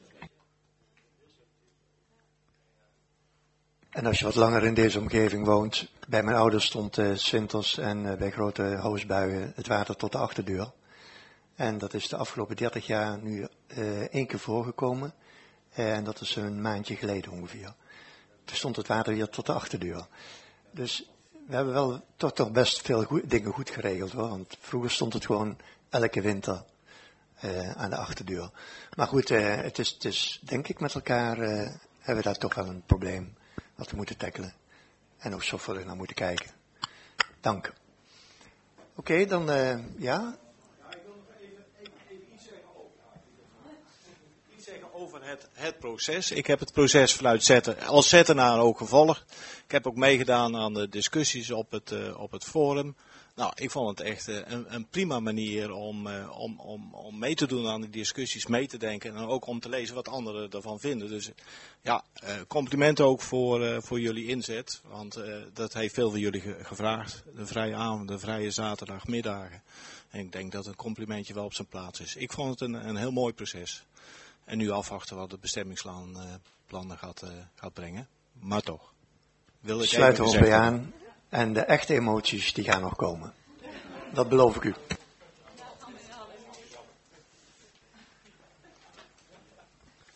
En als je wat langer in deze omgeving woont, bij mijn ouders stond uh, 's winters en uh, bij grote hoosbuien het water tot de achterdeur. En dat is de afgelopen dertig jaar nu uh, één keer voorgekomen. Uh, en dat is een maandje geleden ongeveer. Toen stond het water weer tot de achterdeur. Dus we hebben wel toch, toch best veel goed, dingen goed geregeld hoor. Want vroeger stond het gewoon elke winter uh, aan de achterdeur. Maar goed, uh, het, is, het is denk ik met elkaar uh, hebben we daar toch wel een probleem wat we moeten tackelen. En ook zorgvuldig naar moeten kijken. Dank. Oké, okay, dan uh, ja. Over het, het proces. Ik heb het proces vanuit zetten, als zettenaar ook gevolgd. Ik heb ook meegedaan aan de discussies op het, uh, op het forum. Nou, ik vond het echt uh, een, een prima manier om, uh, om, om, om mee te doen aan die discussies, mee te denken. En ook om te lezen wat anderen ervan vinden. Dus ja, uh, complimenten ook voor, uh, voor jullie inzet. Want uh, dat heeft veel van jullie ge- gevraagd. De vrije avond, de vrije zaterdagmiddagen. En ik denk dat een complimentje wel op zijn plaats is. Ik vond het een, een heel mooi proces. En nu afwachten wat het bestemmingsplan gaat, uh, gaat brengen. Maar toch. Wil ik sluiten we ons bij aan. En de echte emoties die gaan nog komen. Dat beloof ik u.